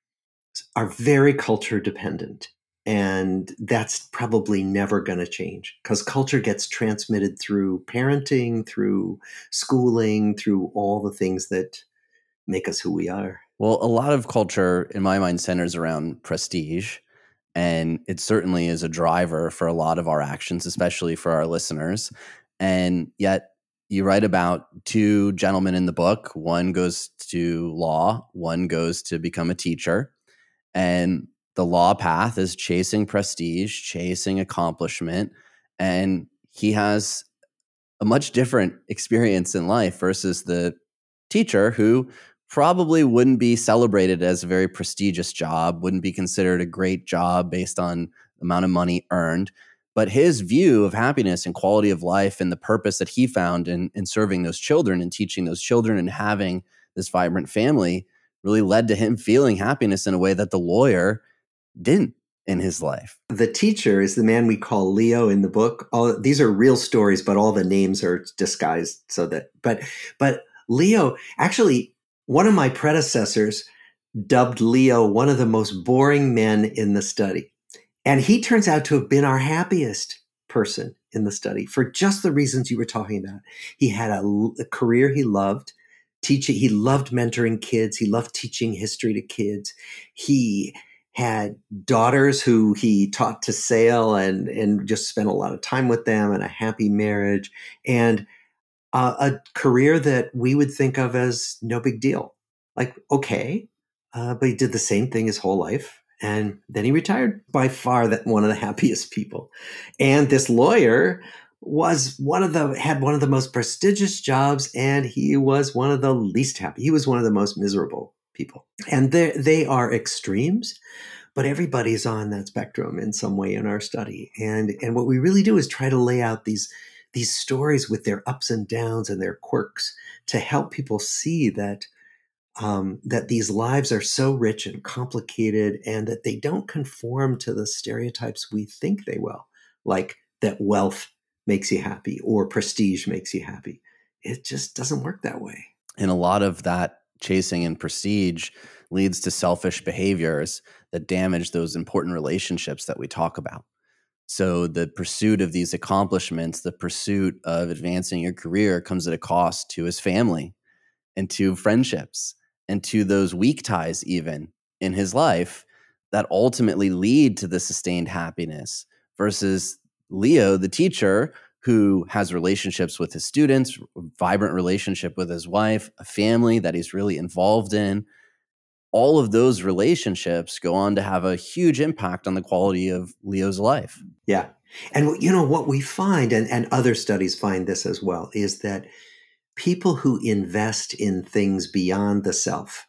are very culture dependent. And that's probably never going to change because culture gets transmitted through parenting, through schooling, through all the things that make us who we are. Well, a lot of culture, in my mind, centers around prestige, and it certainly is a driver for a lot of our actions, especially for our listeners. And yet you write about two gentlemen in the book. One goes to law, one goes to become a teacher. And the law path is chasing prestige, chasing accomplishment. And he has a much different experience in life versus the teacher who probably wouldn't be celebrated as a very prestigious job, wouldn't be considered a great job based on the amount of money earned. But his view of happiness and quality of life and the purpose that he found in, in serving those children and teaching those children and having this vibrant family really led to him feeling happiness in a way that the lawyer didn't in his life. The teacher is the man we call Leo in the book. All these are real stories, but all the names are disguised so that, but, but Leo, actually, one of my predecessors dubbed Leo one of the most boring men in the study. And he turns out to have been our happiest person in the study for just the reasons you were talking about. He had a, a career he loved, teaching. He loved mentoring kids. He loved teaching history to kids. He had daughters who he taught to sail and, and just spent a lot of time with them, and a happy marriage. And Uh, a career that we would think of as no big deal. Like, okay, uh, but he did the same thing his whole life. And then he retired. By far that one of the happiest people. And this lawyer was one of the, had one of the most prestigious jobs, and he was one of the least happy. He was one of the most miserable people. And they they are extremes, but everybody's on that spectrum in some way in our study. And, and what we really do is try to lay out these, these stories with their ups and downs and their quirks to help people see that, um, that these lives are so rich and complicated, and that they don't conform to the stereotypes we think they will, like that wealth makes you happy or prestige makes you happy. It just doesn't work that way. And a lot of that chasing and prestige leads to selfish behaviors that damage those important relationships that we talk about. So the pursuit of these accomplishments, the pursuit of advancing your career comes at a cost to his family and to friendships and to those weak ties even in his life that ultimately lead to the sustained happiness, versus Leo, the teacher, who has relationships with his students, vibrant relationship with his wife, a family that he's really involved in. All of those relationships go on to have a huge impact on the quality of Leo's life. Yeah. And you know what we find, and, and other studies find this as well, is that people who invest in things beyond the self,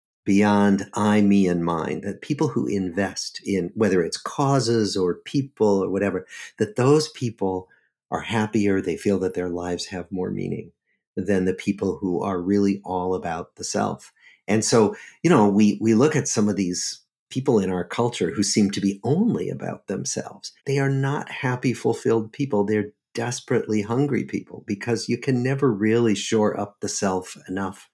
beyond I, me, and mine, that people who invest in, whether it's causes or people or whatever, that those people are happier. They feel that their lives have more meaning than the people who are really all about the self. And so, you know, we, we look at some of these people in our culture who seem to be only about themselves. They are not happy, fulfilled people. They're desperately hungry people, because you can never really shore up the self enough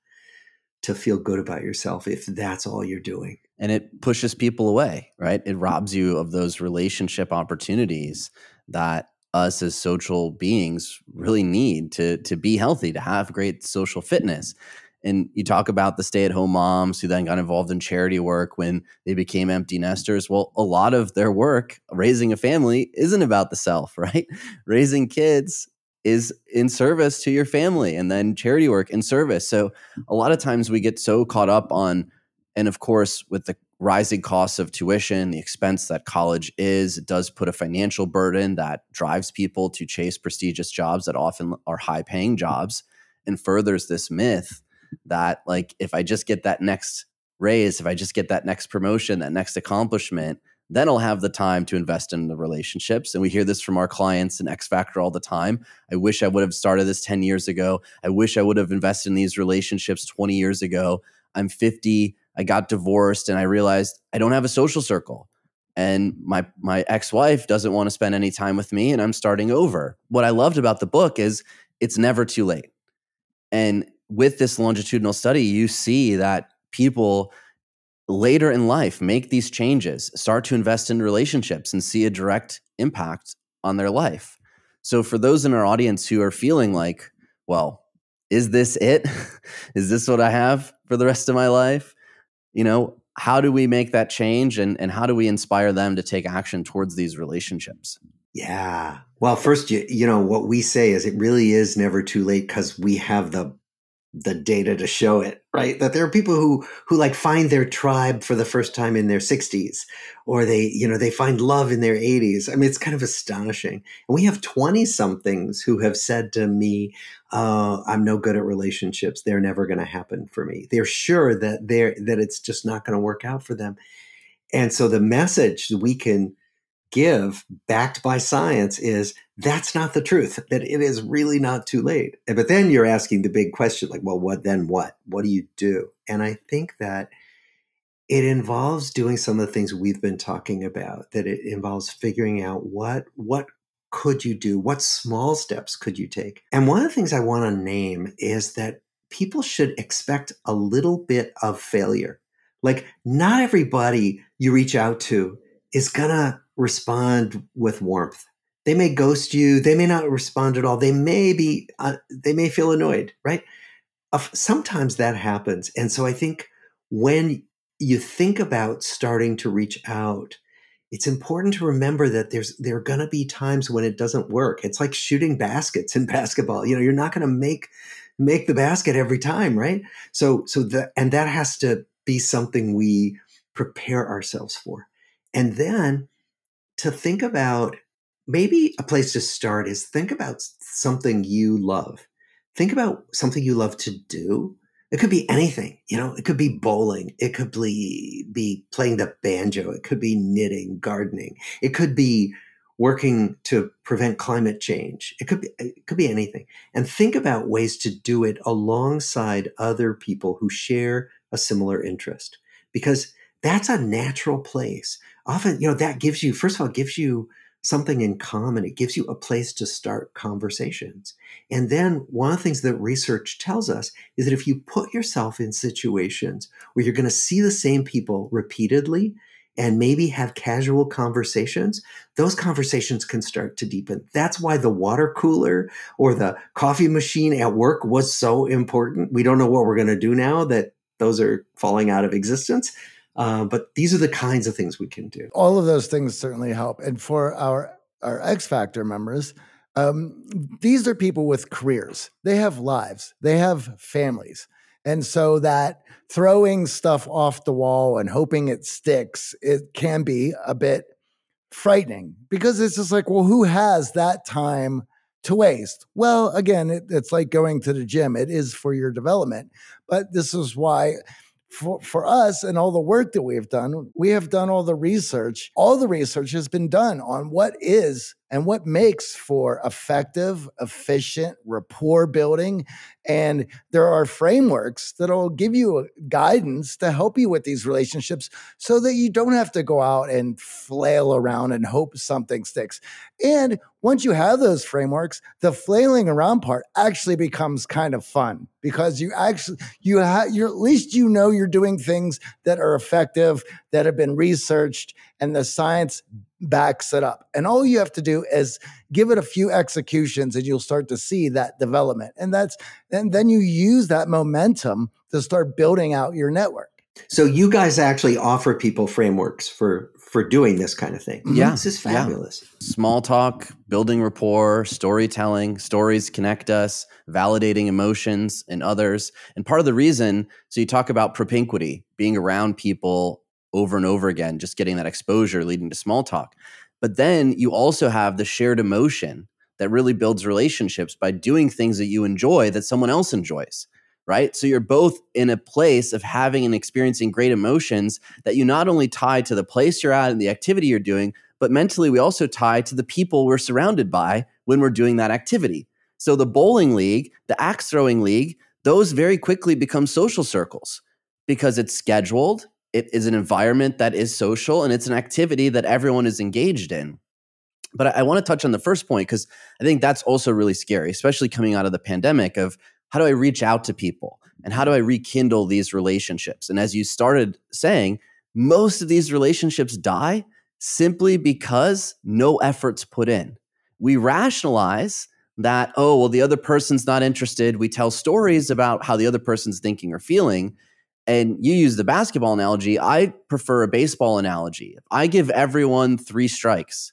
to feel good about yourself if that's all you're doing. And it pushes people away, right? It robs you of those relationship opportunities that us as social beings really need to, to be healthy, to have great social fitness. And you talk about the stay-at-home moms who then got involved in charity work when they became empty nesters. Well, a lot of their work, raising a family, isn't about the self, right? Raising kids is in service to your family, and then charity work in service. So a lot of times we get so caught up on, and of course, with the rising costs of tuition, the expense that college is, it does put a financial burden that drives people to chase prestigious jobs that often are high-paying jobs, and furthers this myth that, like, if I just get that next raise, if I just get that next promotion, that next accomplishment, then I'll have the time to invest in the relationships. And we hear this from our clients in X Factor all the time. I wish I would have started this ten years ago. I wish I would have invested in these relationships twenty years ago. I'm fifty. I got divorced and I realized I don't have a social circle. And my my ex-wife doesn't want to spend any time with me, and I'm starting over. What I loved about the book is it's never too late. And with this longitudinal study, you see that people later in life make these changes, start to invest in relationships, and see a direct impact on their life. So for those in our audience who are feeling like, well, is this it? Is this what I have for the rest of my life? You know, how do we make that change, and, and how do we inspire them to take action towards these relationships? Yeah. Well, first, you, you know, what we say is it really is never too late, because we have the the data to show it, right? That there are people who, who like find their tribe for the first time in their sixties, or they, you know, they find love in their eighties. I mean, it's kind of astonishing. And we have twenty somethings who have said to me, uh, I'm no good at relationships. They're never going to happen for me. They're sure that they're, that it's just not going to work out for them. And so the message that we can give, backed by science, is that's not the truth, that it is really not too late. But then you're asking the big question, like, well, what then what? What do you do? And I think that it involves doing some of the things we've been talking about, that it involves figuring out what, what could you do? What small steps could you take? And one of the things I want to name is that people should expect a little bit of failure. Like, not everybody you reach out to is going to respond with warmth. They may ghost you. They may not respond at all. They may be, uh, they may feel annoyed, right? Uh, sometimes that happens. And so I think when you think about starting to reach out, it's important to remember that there's, there are going to be times when it doesn't work. It's like shooting baskets in basketball. You know, you're not going to make, make the basket every time, right? So, so that, and that has to be something we prepare ourselves for. And then to think about maybe a place to start is think about something you love. Think about something you love to do. It could be anything, you know, it could be bowling. It could be, be playing the banjo. It could be knitting, gardening. It could be working to prevent climate change. It could be, it could be anything. And think about ways to do it alongside other people who share a similar interest, because that's a natural place. Often, you know, that gives you, first of all, gives you something in common. It gives you a place to start conversations. And then one of the things that research tells us is that if you put yourself in situations where you're going to see the same people repeatedly and maybe have casual conversations, those conversations can start to deepen. That's why the water cooler or the coffee machine at work was so important. We don't know what we're going to do now that those are falling out of existence. Uh, but these are the kinds of things we can do. All of those things certainly help. And for our, our X Factor members, um, these are people with careers. They have lives. They have families. And so that throwing stuff off the wall and hoping it sticks, it can be a bit frightening, because it's just like, well, who has that time to waste? Well, again, it, it's like going to the gym. It is for your development. But this is why For, for us and all the work that we have done, we have done all the research. All the research has been done on what is and what makes for effective, efficient rapport building. And there are frameworks that will give you guidance to help you with these relationships so that you don't have to go out and flail around and hope something sticks. And once you have those frameworks, the flailing around part actually becomes kind of fun, because you actually, you have, you're, at least you know you're doing things that are effective, that have been researched, and the science backs it up. And all you have to do is give it a few executions and you'll start to see that development. And that's, and then you use that momentum to start building out your network. So you guys actually offer people frameworks for, for doing this kind of thing. Yeah. This is fabulous. Yeah. Small talk, building rapport, storytelling, stories connect us, validating emotions in others. And part of the reason, so you talk about propinquity, being around people over and over again, just getting that exposure leading to small talk. But then you also have the shared emotion that really builds relationships by doing things that you enjoy that someone else enjoys, right? So you're both in a place of having and experiencing great emotions that you not only tie to the place you're at and the activity you're doing, but mentally we also tie to the people we're surrounded by when we're doing that activity. So the bowling league, the axe throwing league, those very quickly become social circles because it's scheduled. It is an environment that is social, and it's an activity that everyone is engaged in. But I, I want to touch on the first point, because I think that's also really scary, especially coming out of the pandemic, of how do I reach out to people and how do I rekindle these relationships? And as you started saying, most of these relationships die simply because no effort's put in. We rationalize that, oh, well, the other person's not interested. We tell stories about how the other person's thinking or feeling. And you use the basketball analogy. I prefer a baseball analogy. If I give everyone three strikes,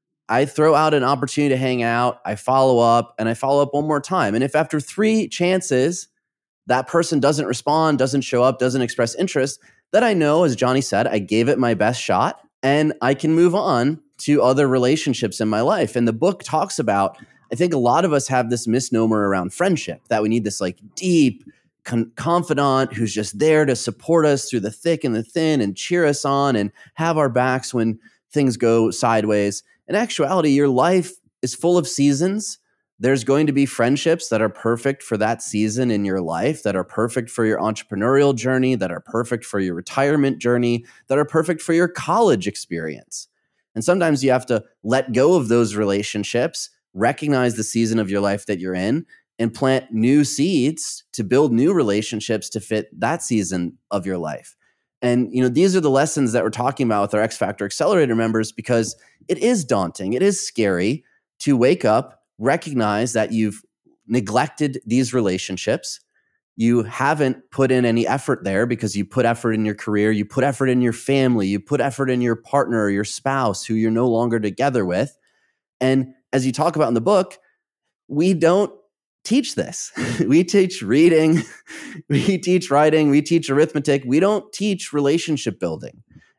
I throw out an opportunity to hang out, I follow up, and I follow up one more time. And if after three chances, that person doesn't respond, doesn't show up, doesn't express interest, then I know, as Johnny said, I gave it my best shot and I can move on to other relationships in my life. And the book talks about, I think a lot of us have this misnomer around friendship, that we need this like deep, Con- confidant who's just there to support us through the thick and the thin and cheer us on and have our backs when things go sideways. In actuality, your life is full of seasons. There's going to be friendships that are perfect for that season in your life, that are perfect for your entrepreneurial journey, that are perfect for your retirement journey, that are perfect for your college experience. And sometimes you have to let go of those relationships, recognize the season of your life that you're in, and plant new seeds to build new relationships to fit that season of your life. And, you know, these are the lessons that we're talking about with our X Factor Accelerator members, because it is daunting. It is scary to wake up, recognize that you've neglected these relationships. You haven't put in any effort there because you put effort in your career, you put effort in your family, you put effort in your partner or your spouse who you're no longer together with. And as you talk about in the book, we don't teach this. We teach reading, we teach writing, we teach arithmetic. We don't teach relationship building.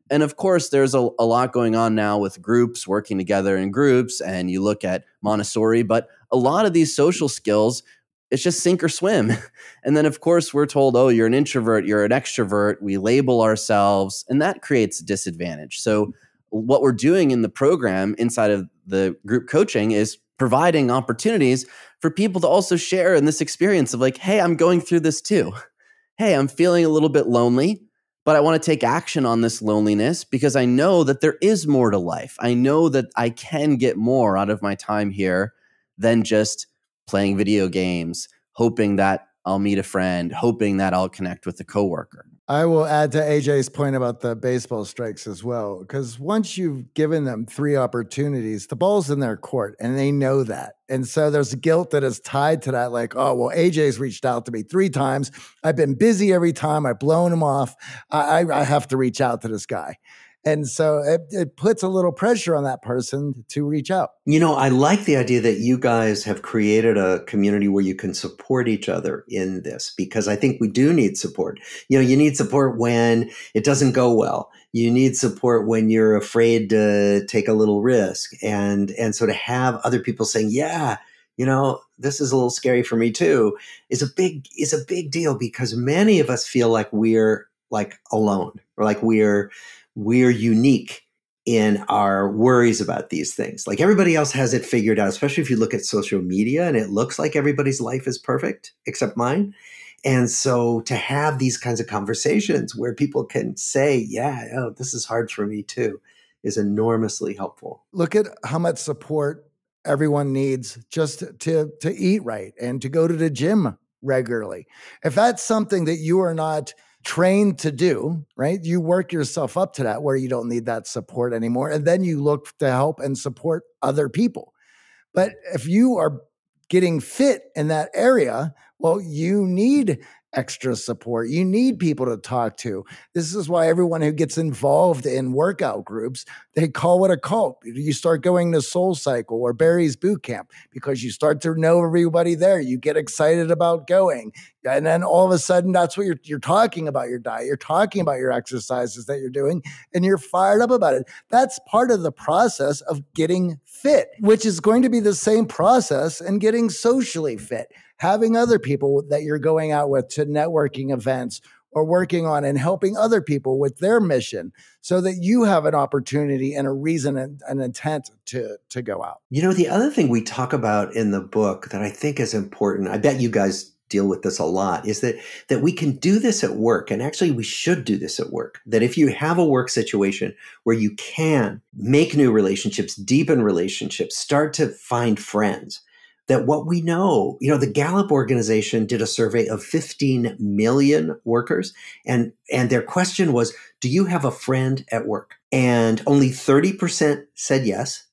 And of course, there's a, a lot going on now with groups working together in groups, and you look at Montessori, but a lot of these social skills, it's just sink or swim. And then, of course, we're told, oh, you're an introvert, you're an extrovert. We label ourselves, and that creates a disadvantage. So what we're doing in the program inside of the group coaching is providing opportunities for people to also share in this experience of like, hey, I'm going through this too. Hey, I'm feeling a little bit lonely, but I want to take action on this loneliness because I know that there is more to life. I know that I can get more out of my time here than just playing video games, hoping that I'll meet a friend, hoping that I'll connect with a coworker. I will add to A J's point about the baseball strikes as well, because once you've given them three opportunities, the ball's in their court and they know that. And so there's guilt that is tied to that. Like, oh, well, A J's reached out to me three times. I've been busy every time. I've blown him off. I, I have to reach out to this guy. And so it, it puts a little pressure on that person to reach out. You know, I like the idea that you guys have created a community where you can support each other in this, because I think we do need support. You know, you need support when it doesn't go well. You need support when you're afraid to take a little risk. And, and so to have other people saying, yeah, you know, this is a little scary for me too, is a big, is a big deal, because many of us feel like we're like alone, or like we're, we're unique in our worries about these things. Like everybody else has it figured out, especially if you look at social media and it looks like everybody's life is perfect except mine. And so to have these kinds of conversations where people can say, yeah, oh, this is hard for me too, is enormously helpful. Look at how much support everyone needs just to, to eat right and to go to the gym regularly. If that's something that you are not trained to do, right? You work yourself up to that where you don't need that support anymore. And then you look to help and support other people. But if you are getting fit in that area, well, you need extra support. You need people to talk to. This is why everyone who gets involved in workout groups, they call it a cult. You start going to Soul Cycle or Barry's Boot Camp because you start to know everybody there. You get excited about going. And then all of a sudden, that's what you're, you're talking about your diet. You're talking about your exercises that you're doing, and you're fired up about it. That's part of the process of getting fit, which is going to be the same process in getting socially fit. Having other people that you're going out with to networking events or working on and helping other people with their mission so that you have an opportunity and a reason and an intent to, to go out. You know, the other thing we talk about in the book that I think is important, I bet you guys deal with this a lot, is that that we can do this at work. And actually, we should do this at work. That if you have a work situation where you can make new relationships, deepen relationships, start to find friends, that what we know, you know, the Gallup organization did a survey of fifteen million workers, and, and their question was, do you have a friend at work? And only thirty percent said yes.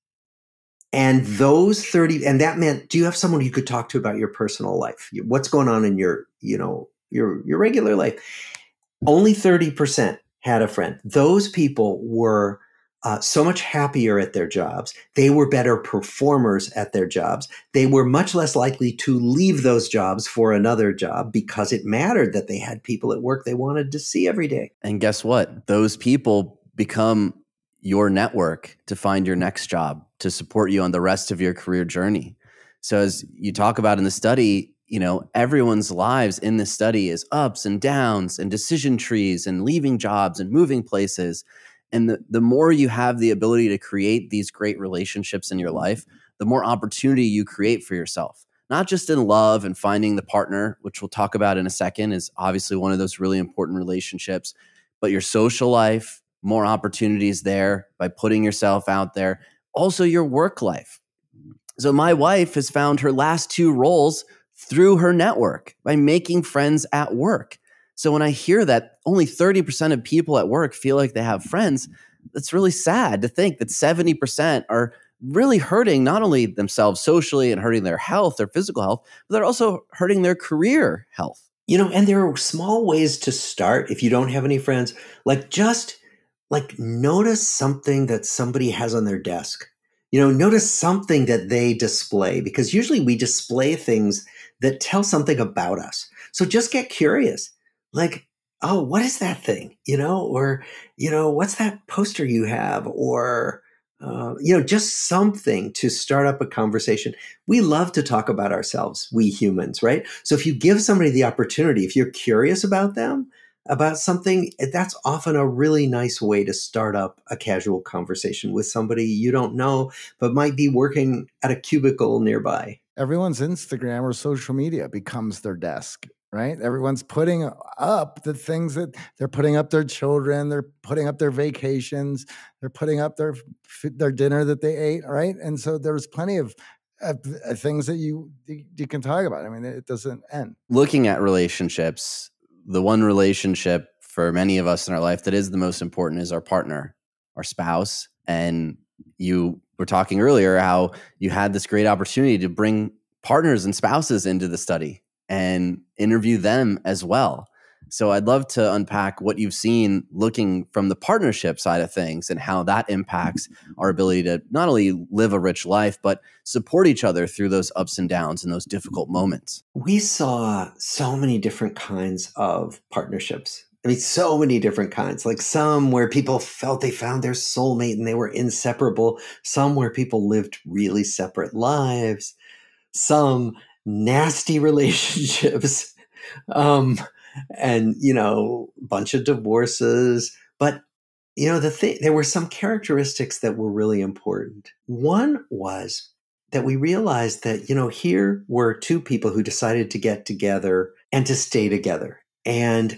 And those thirty, and that meant, do you have someone you could talk to about your personal life? What's going on in your, you know, your, your regular life? Only thirty percent had a friend. Those people were Uh, so much happier at their jobs. They were better performers at their jobs. They were much less likely to leave those jobs for another job because it mattered that they had people at work they wanted to see every day. And guess what? Those people become your network to find your next job, to support you on the rest of your career journey. So as you talk about in the study, you know, everyone's lives in this study is ups and downs and decision trees and leaving jobs and moving places. And the, the more you have the ability to create these great relationships in your life, the more opportunity you create for yourself, not just in love and finding the partner, which we'll talk about in a second, is obviously one of those really important relationships, but your social life, more opportunities there by putting yourself out there. Also your work life. So my wife has found her last two roles through her network by making friends at work. So when I hear that only thirty percent of people at work feel like they have friends, it's really sad to think that seventy percent are really hurting not only themselves socially and hurting their health, their physical health, but they're also hurting their career health. You know, and there are small ways to start if you don't have any friends. Like just like notice something that somebody has on their desk. You know, notice something that they display, because usually we display things that tell something about us. So just get curious. Like, oh, what is that thing? You know, or, you know, what's that poster you have? Or, uh, you know, just something to start up a conversation. We love to talk about ourselves, we humans, right? So if you give somebody the opportunity, if you're curious about them, about something, that's often a really nice way to start up a casual conversation with somebody you don't know, but might be working at a cubicle nearby. Everyone's Instagram or social media becomes their desk, right? Everyone's putting up the things that they're putting up their children, they're putting up their vacations, they're putting up their their dinner that they ate, right? And so there's plenty of uh, things that you you can talk about. I mean, it doesn't end. Looking at relationships, the one relationship for many of us in our life that is the most important is our partner, our spouse. And you were talking earlier how you had this great opportunity to bring partners and spouses into the study and interview them as well. So I'd love to unpack what you've seen looking from the partnership side of things and how that impacts our ability to not only live a rich life, but support each other through those ups and downs and those difficult moments. We saw so many different kinds of partnerships. I mean, so many different kinds, like some where people felt they found their soulmate and they were inseparable, some where people lived really separate lives, some nasty relationships, um, and, you know, a bunch of divorces. But, you know, the thing, there were some characteristics that were really important. One was that we realized that, you know, here were two people who decided to get together and to stay together. And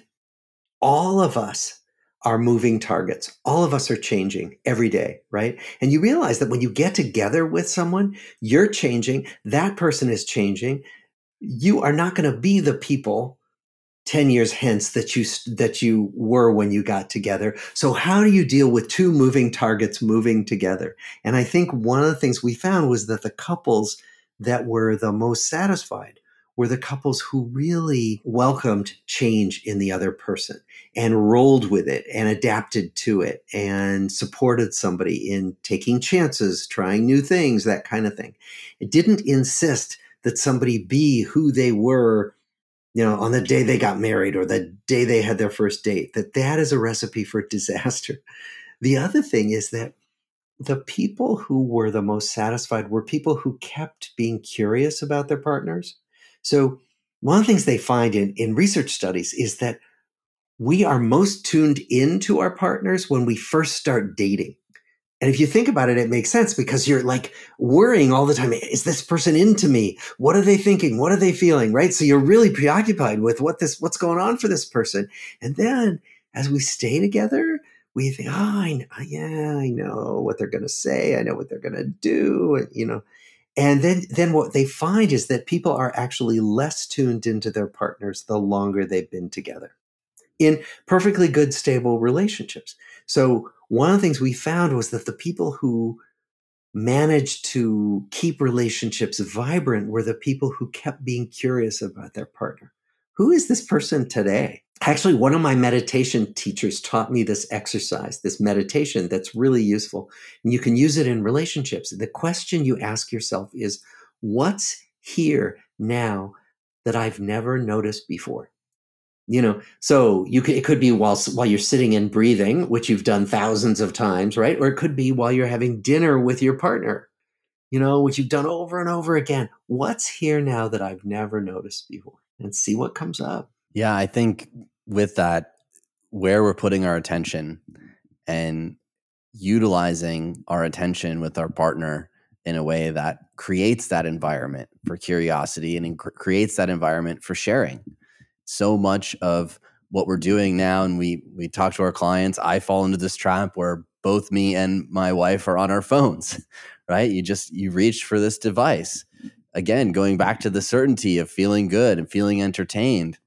all of us are moving targets. All of us are changing every day, right? And you realize that when you get together with someone, you're changing, that person is changing. You are not going to be the people ten years hence that you that you were when you got together. So how do you deal with two moving targets moving together? And I think one of the things we found was that the couples that were the most satisfied were the couples who really welcomed change in the other person and rolled with it and adapted to it and supported somebody in taking chances, trying new things, that kind of thing. It didn't insist that somebody be who they were, you know, on the day they got married or the day they had their first date, that that is a recipe for disaster. The other thing is that the people who were the most satisfied were people who kept being curious about their partners. So one of the things they find in, in research studies is that we are most tuned into our partners when we first start dating. And if you think about it, it makes sense because you're like worrying all the time. Is this person into me? What are they thinking? What are they feeling? Right? So you're really preoccupied with what this, what's going on for this person. And then as we stay together, we think, oh, I, yeah, I know what they're going to say. I know what they're going to do. You know, and then, then what they find is that people are actually less tuned into their partners the longer they've been together in perfectly good, stable relationships. So one of the things we found was that the people who managed to keep relationships vibrant were the people who kept being curious about their partner. Who is this person today? Actually, one of my meditation teachers taught me this exercise, this meditation that's really useful. And you can use it in relationships. The question you ask yourself is, what's here now that I've never noticed before? You know, so you could, it could be while while you're sitting and breathing, which you've done thousands of times, right? Or it could be while you're having dinner with your partner, you know, which you've done over and over again. What's here now that I've never noticed before? And see what comes up. Yeah, I think with that, where we're putting our attention and utilizing our attention with our partner in a way that creates that environment for curiosity and inc- creates that environment for sharing. So much of what we're doing now, and we we talk to our clients, I fall into this trap where both me and my wife are on our phones, right? You just, you reach for this device. Again, going back to the certainty of feeling good and feeling entertained.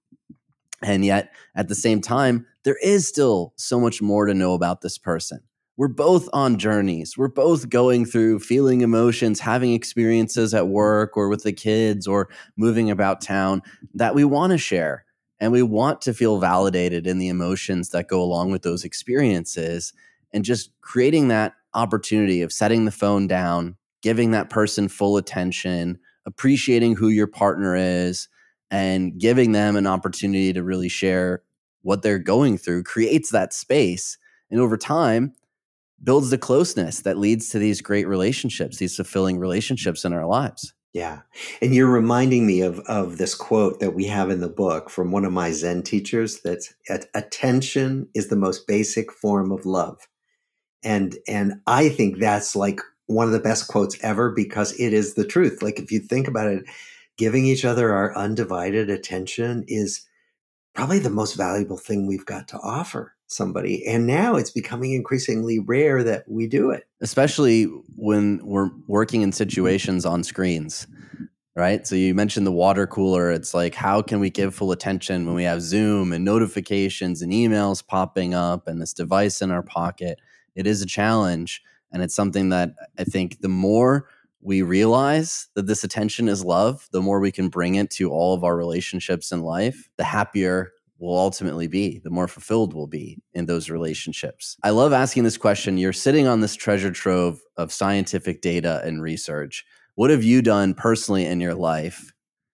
And yet, at the same time, there is still so much more to know about this person. We're both on journeys. We're both going through feeling emotions, having experiences at work or with the kids or moving about town that we want to share. And we want to feel validated in the emotions that go along with those experiences. And just creating that opportunity of setting the phone down, giving that person full attention, appreciating who your partner is, and giving them an opportunity to really share what they're going through, creates that space, and over time builds the closeness that leads to these great relationships, these fulfilling relationships in our lives. Yeah. And you're reminding me of, of this quote that we have in the book from one of my Zen teachers, that's attention is the most basic form of love. And, and I think that's like one of the best quotes ever, because it is the truth. Like, if you think about it, giving each other our undivided attention is probably the most valuable thing we've got to offer somebody. And now it's becoming increasingly rare that we do it. Especially when we're working in situations on screens, right? So you mentioned the water cooler. It's like, how can we give full attention when we have Zoom and notifications and emails popping up and this device in our pocket? It is a challenge. And it's something that I think the more we realize that this attention is love, the more we can bring it to all of our relationships in life, the happier we'll ultimately be, the more fulfilled we'll be in those relationships. I love asking this question. You're sitting on this treasure trove of scientific data and research. What have you done personally in your life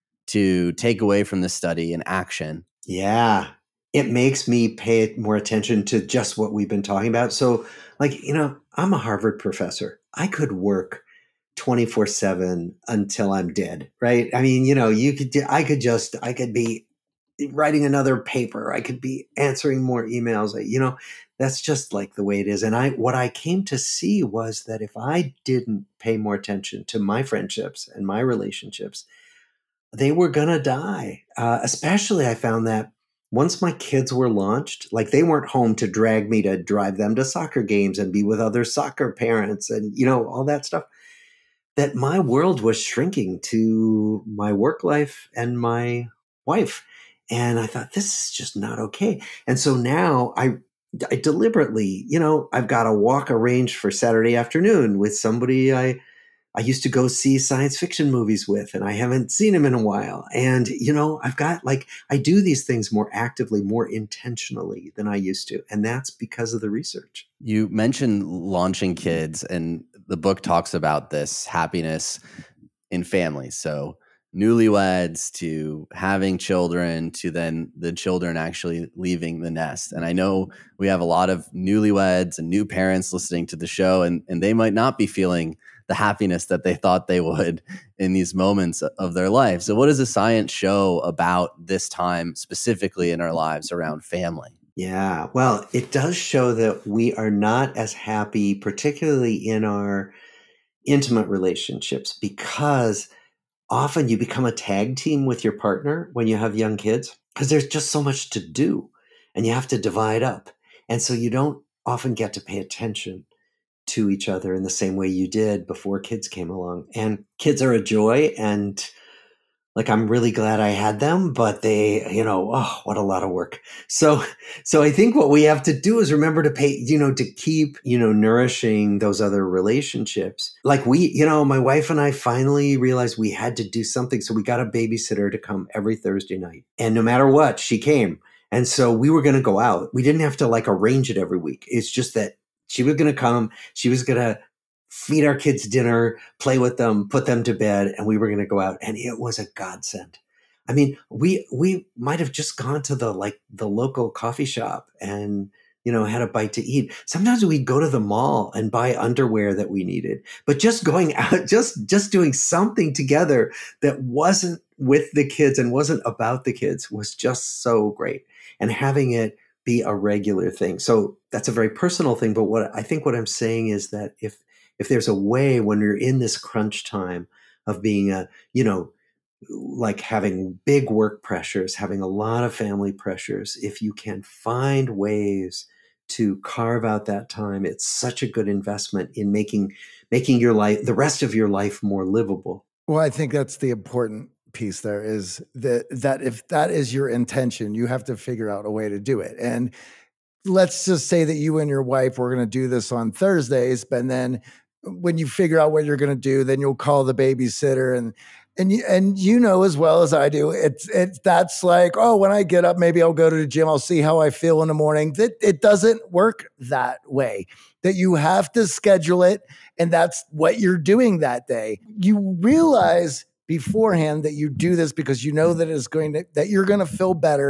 to take away from this study and action? Yeah, it makes me pay more attention to just what we've been talking about. So, like, you know, I'm a Harvard professor. I could work twenty-four seven until I'm dead, right? I mean, you know, you could, do, I could just, I could be writing another paper. I could be answering more emails. You know, that's just like the way it is. And I, what I came to see was that if I didn't pay more attention to my friendships and my relationships, they were going to die. Uh, especially I found that once my kids were launched, like, they weren't home to drag me to drive them to soccer games and be with other soccer parents and, you know, all that stuff, that my world was shrinking to my work life and my wife. And I thought, this is just not okay. And so now I, I deliberately, you know, I've got a walk arranged for Saturday afternoon with somebody I, I used to go see science fiction movies with, and I haven't seen him in a while. And, you know, I've got like, I do these things more actively, more intentionally than I used to. And that's because of the research. You mentioned launching kids, and the book talks about this happiness in families. So newlyweds to having children to then the children actually leaving the nest. And I know we have a lot of newlyweds and new parents listening to the show, and, and they might not be feeling the happiness that they thought they would in these moments of their life. So what does the science show about this time specifically in our lives around family? Yeah, well, it does show that we are not as happy, particularly in our intimate relationships, because often you become a tag team with your partner when you have young kids, because there's just so much to do and you have to divide up. And so you don't often get to pay attention to each other in the same way you did before kids came along. And kids are a joy, and like, I'm really glad I had them, but they, you know, oh, what a lot of work. So, so I think what we have to do is remember to pay, you know, to keep, you know, nourishing those other relationships. Like, we, you know, my wife and I finally realized we had to do something. So we got a babysitter to come every Thursday night. And no matter what, she came. And so we were going to go out. We didn't have to like arrange it every week. It's just that she was going to come. She was going to feed our kids dinner, play with them, put them to bed, and we were going to go out. And it was a godsend. I mean, we we might have just gone to the like the local coffee shop and, you know, had a bite to eat. Sometimes we'd go to the mall and buy underwear that we needed. But just going out, just just doing something together that wasn't with the kids and wasn't about the kids was just so great. And having it be a regular thing. So that's a very personal thing. But what I think what I'm saying is that if If there's a way when you're in this crunch time of being a, you know, like having big work pressures, having a lot of family pressures, if you can find ways to carve out that time, it's such a good investment in making making your life, the rest of your life, more livable. Well, I think that's the important piece there, is that that if that is your intention, you have to figure out a way to do it. And let's just say that you and your wife were going to do this on Thursdays, but then when you figure out what you're going to do, then you'll call the babysitter, and and you, and you know as well as I do, it's it's that's like, oh, when I get up, maybe I'll go to the gym, I'll see how I feel in the morning. That it doesn't work that way. That you have to schedule it, and that's what you're doing that day. You realize beforehand that you do this because you know that it's going to that you're going to feel better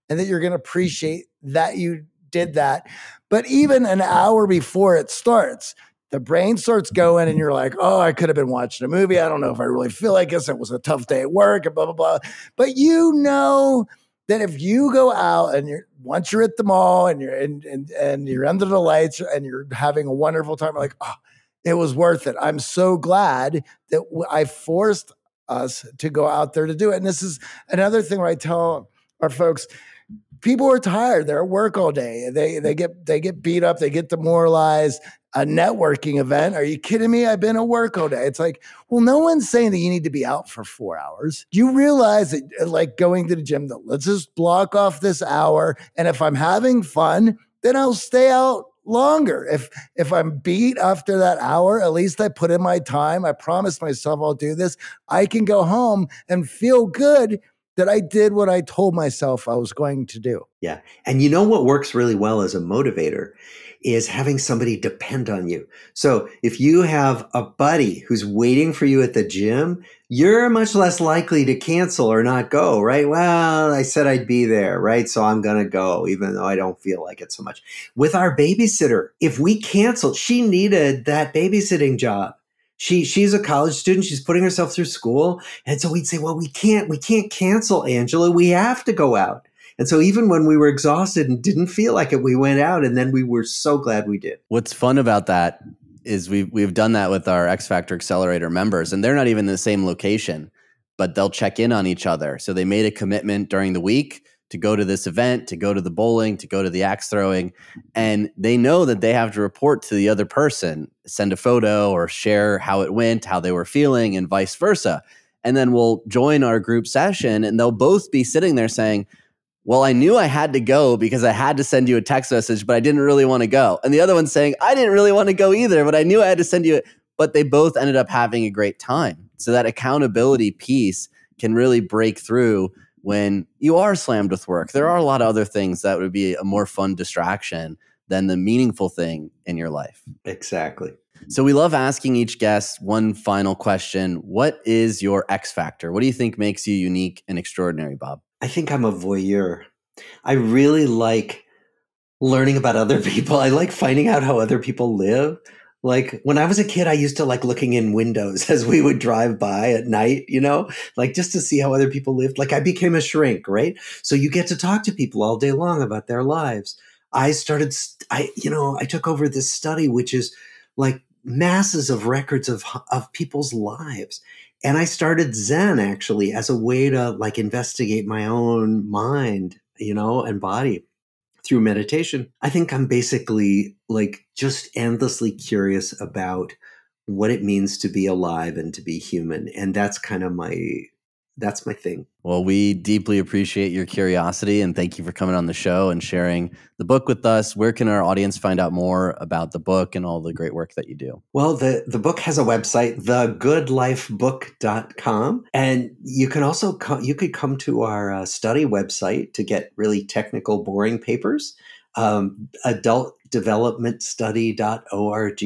and that you're going to appreciate that you did that. But even an hour before it starts, the brain starts going and you're like, oh, I could have been watching a movie. I don't know if I really feel like this. It was a tough day at work and blah, blah, blah. But you know that if you go out and you're once you're at the mall and you're and and, and you're under the lights and you're having a wonderful time, like, oh, it was worth it. I'm so glad that I forced us to go out there to do it. And this is another thing where I tell our folks, people are tired. They're at work all day. They they get they get beat up. They get demoralized. A networking event? Are you kidding me? I've been at work all day. It's like, well, no one's saying that you need to be out for four hours. You realize that, like going to the gym, that let's just block off this hour. And if I'm having fun, then I'll stay out longer. If if I'm beat after that hour, at least I put in my time. I promised myself I'll do this. I can go home and feel good that I did what I told myself I was going to do. Yeah. And you know what works really well as a motivator is having somebody depend on you. So if you have a buddy who's waiting for you at the gym, you're much less likely to cancel or not go, right? Well, I said I'd be there, right? So I'm going to go, even though I don't feel like it so much. With our babysitter, if we canceled, she needed that babysitting job. She she's a college student. She's putting herself through school. And so we'd say, well, we can't, we can't cancel, Angela. We have to go out. And so even when we were exhausted and didn't feel like it, we went out, and then we were so glad we did. What's fun about that is we've, we've done that with our X Factor Accelerator members, and they're not even in the same location, but they'll check in on each other. So they made a commitment during the week to go to this event, to go to the bowling, to go to the axe throwing, and they know that they have to report to the other person, send a photo or share how it went, how they were feeling, and vice versa. And then we'll join our group session, and they'll both be sitting there saying, well, I knew I had to go because I had to send you a text message, but I didn't really want to go. And the other one's saying, I didn't really want to go either, but I knew I had to send you it. But they both ended up having a great time. So that accountability piece can really break through when you are slammed with work. There are a lot of other things that would be a more fun distraction than the meaningful thing in your life. Exactly. So we love asking each guest one final question. What is your X factor? What do you think makes you unique and extraordinary, Bob? I think I'm a voyeur. I really like learning about other people. I like finding out how other people live. Like when I was a kid, I used to like looking in windows as we would drive by at night, you know, like just to see how other people lived. Like I became a shrink, right? So you get to talk to people all day long about their lives. I started, I, you know, I took over this study, which is like masses of records of, of people's lives. And I started Zen actually as a way to like investigate my own mind, you know, and body through meditation. I think I'm basically like just endlessly curious about what it means to be alive and to be human. And that's kind of my, that's my thing. Well, we deeply appreciate your curiosity, and thank you for coming on the show and sharing the book with us. Where can our audience find out more about the book and all the great work that you do? Well, the, the book has a website, the good life book dot com. And you can also come, you could come to our uh, study website to get really technical, boring papers, um, adult development study dot org.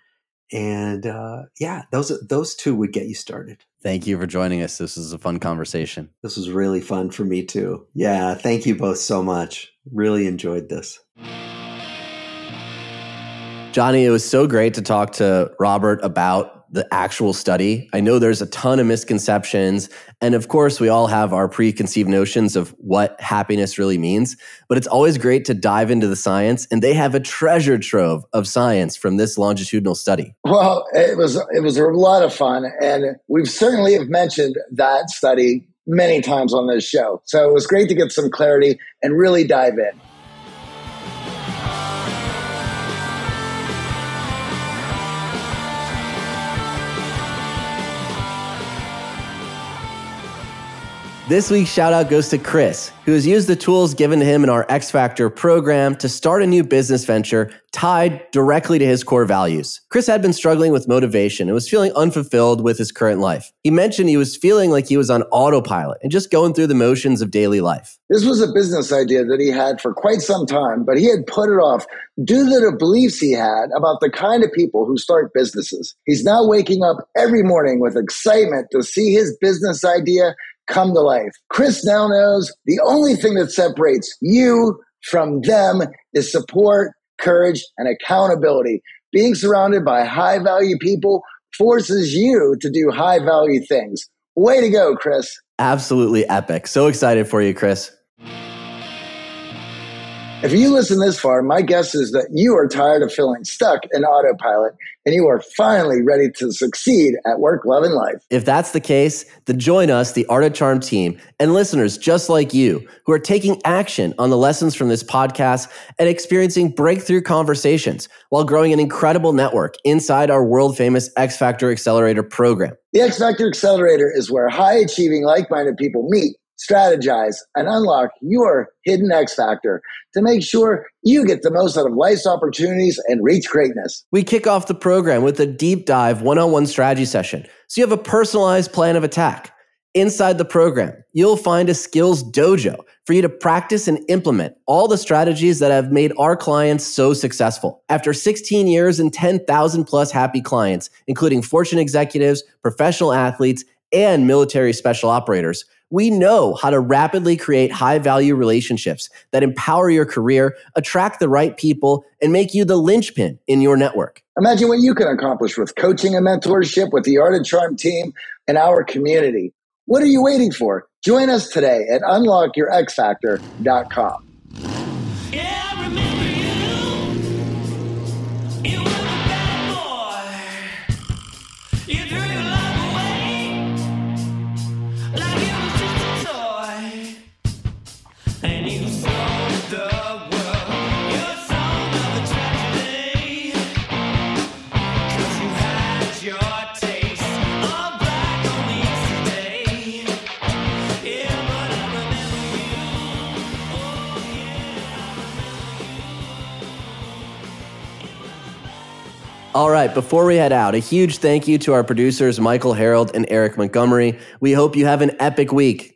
And uh, yeah, those those two would get you started. Thank you for joining us. This was a fun conversation. This was really fun for me too. Yeah, thank you both so much. Really enjoyed this. Johnny, it was so great to talk to Robert about the actual study. I know there's a ton of misconceptions. And of course, we all have our preconceived notions of what happiness really means. But it's always great to dive into the science. And they have a treasure trove of science from this longitudinal study. Well, it was it was a lot of fun. And we've certainly have mentioned that study many times on this show. So it was great to get some clarity and really dive in. This week's shout out goes to Chris, who has used the tools given to him in our X Factor program to start a new business venture tied directly to his core values. Chris had been struggling with motivation and was feeling unfulfilled with his current life. He mentioned he was feeling like he was on autopilot and just going through the motions of daily life. This was a business idea that he had for quite some time, but he had put it off due to the beliefs he had about the kind of people who start businesses. He's now waking up every morning with excitement to see his business idea come to life. Chris now knows the only thing that separates you from them is support, courage, and accountability. Being surrounded by high-value people forces you to do high-value things. Way to go, Chris. Absolutely epic. So excited for you, Chris. If you listen this far, my guess is that you are tired of feeling stuck in autopilot and you are finally ready to succeed at work, love, and life. If that's the case, then join us, the Art of Charm team, and listeners just like you who are taking action on the lessons from this podcast and experiencing breakthrough conversations while growing an incredible network inside our world-famous X Factor Accelerator program. The X Factor Accelerator is where high-achieving, like-minded people meet, strategize, and unlock your hidden X Factor to make sure you get the most out of life's opportunities and reach greatness. We kick off the program with a deep dive one-on-one strategy session, so you have a personalized plan of attack. Inside the program, you'll find a skills dojo for you to practice and implement all the strategies that have made our clients so successful. After sixteen years and ten thousand plus happy clients, including Fortune executives, professional athletes, and military special operators, we know how to rapidly create high-value relationships that empower your career, attract the right people, and make you the linchpin in your network. Imagine what you can accomplish with coaching and mentorship with the Art of Charm team and our community. What are you waiting for? Join us today at unlock your x factor dot com. Yeah, I remember you. You were the bad boy. You threw your life away like it was just a toy. And you sold the world your song of a tragedy. 'Cause you had your taste of black on yesterday. Yeah, but I remember you. Oh, yeah. All right, before we head out, a huge thank you to our producers, Michael Harold and Eric Montgomery. We hope you have an epic week.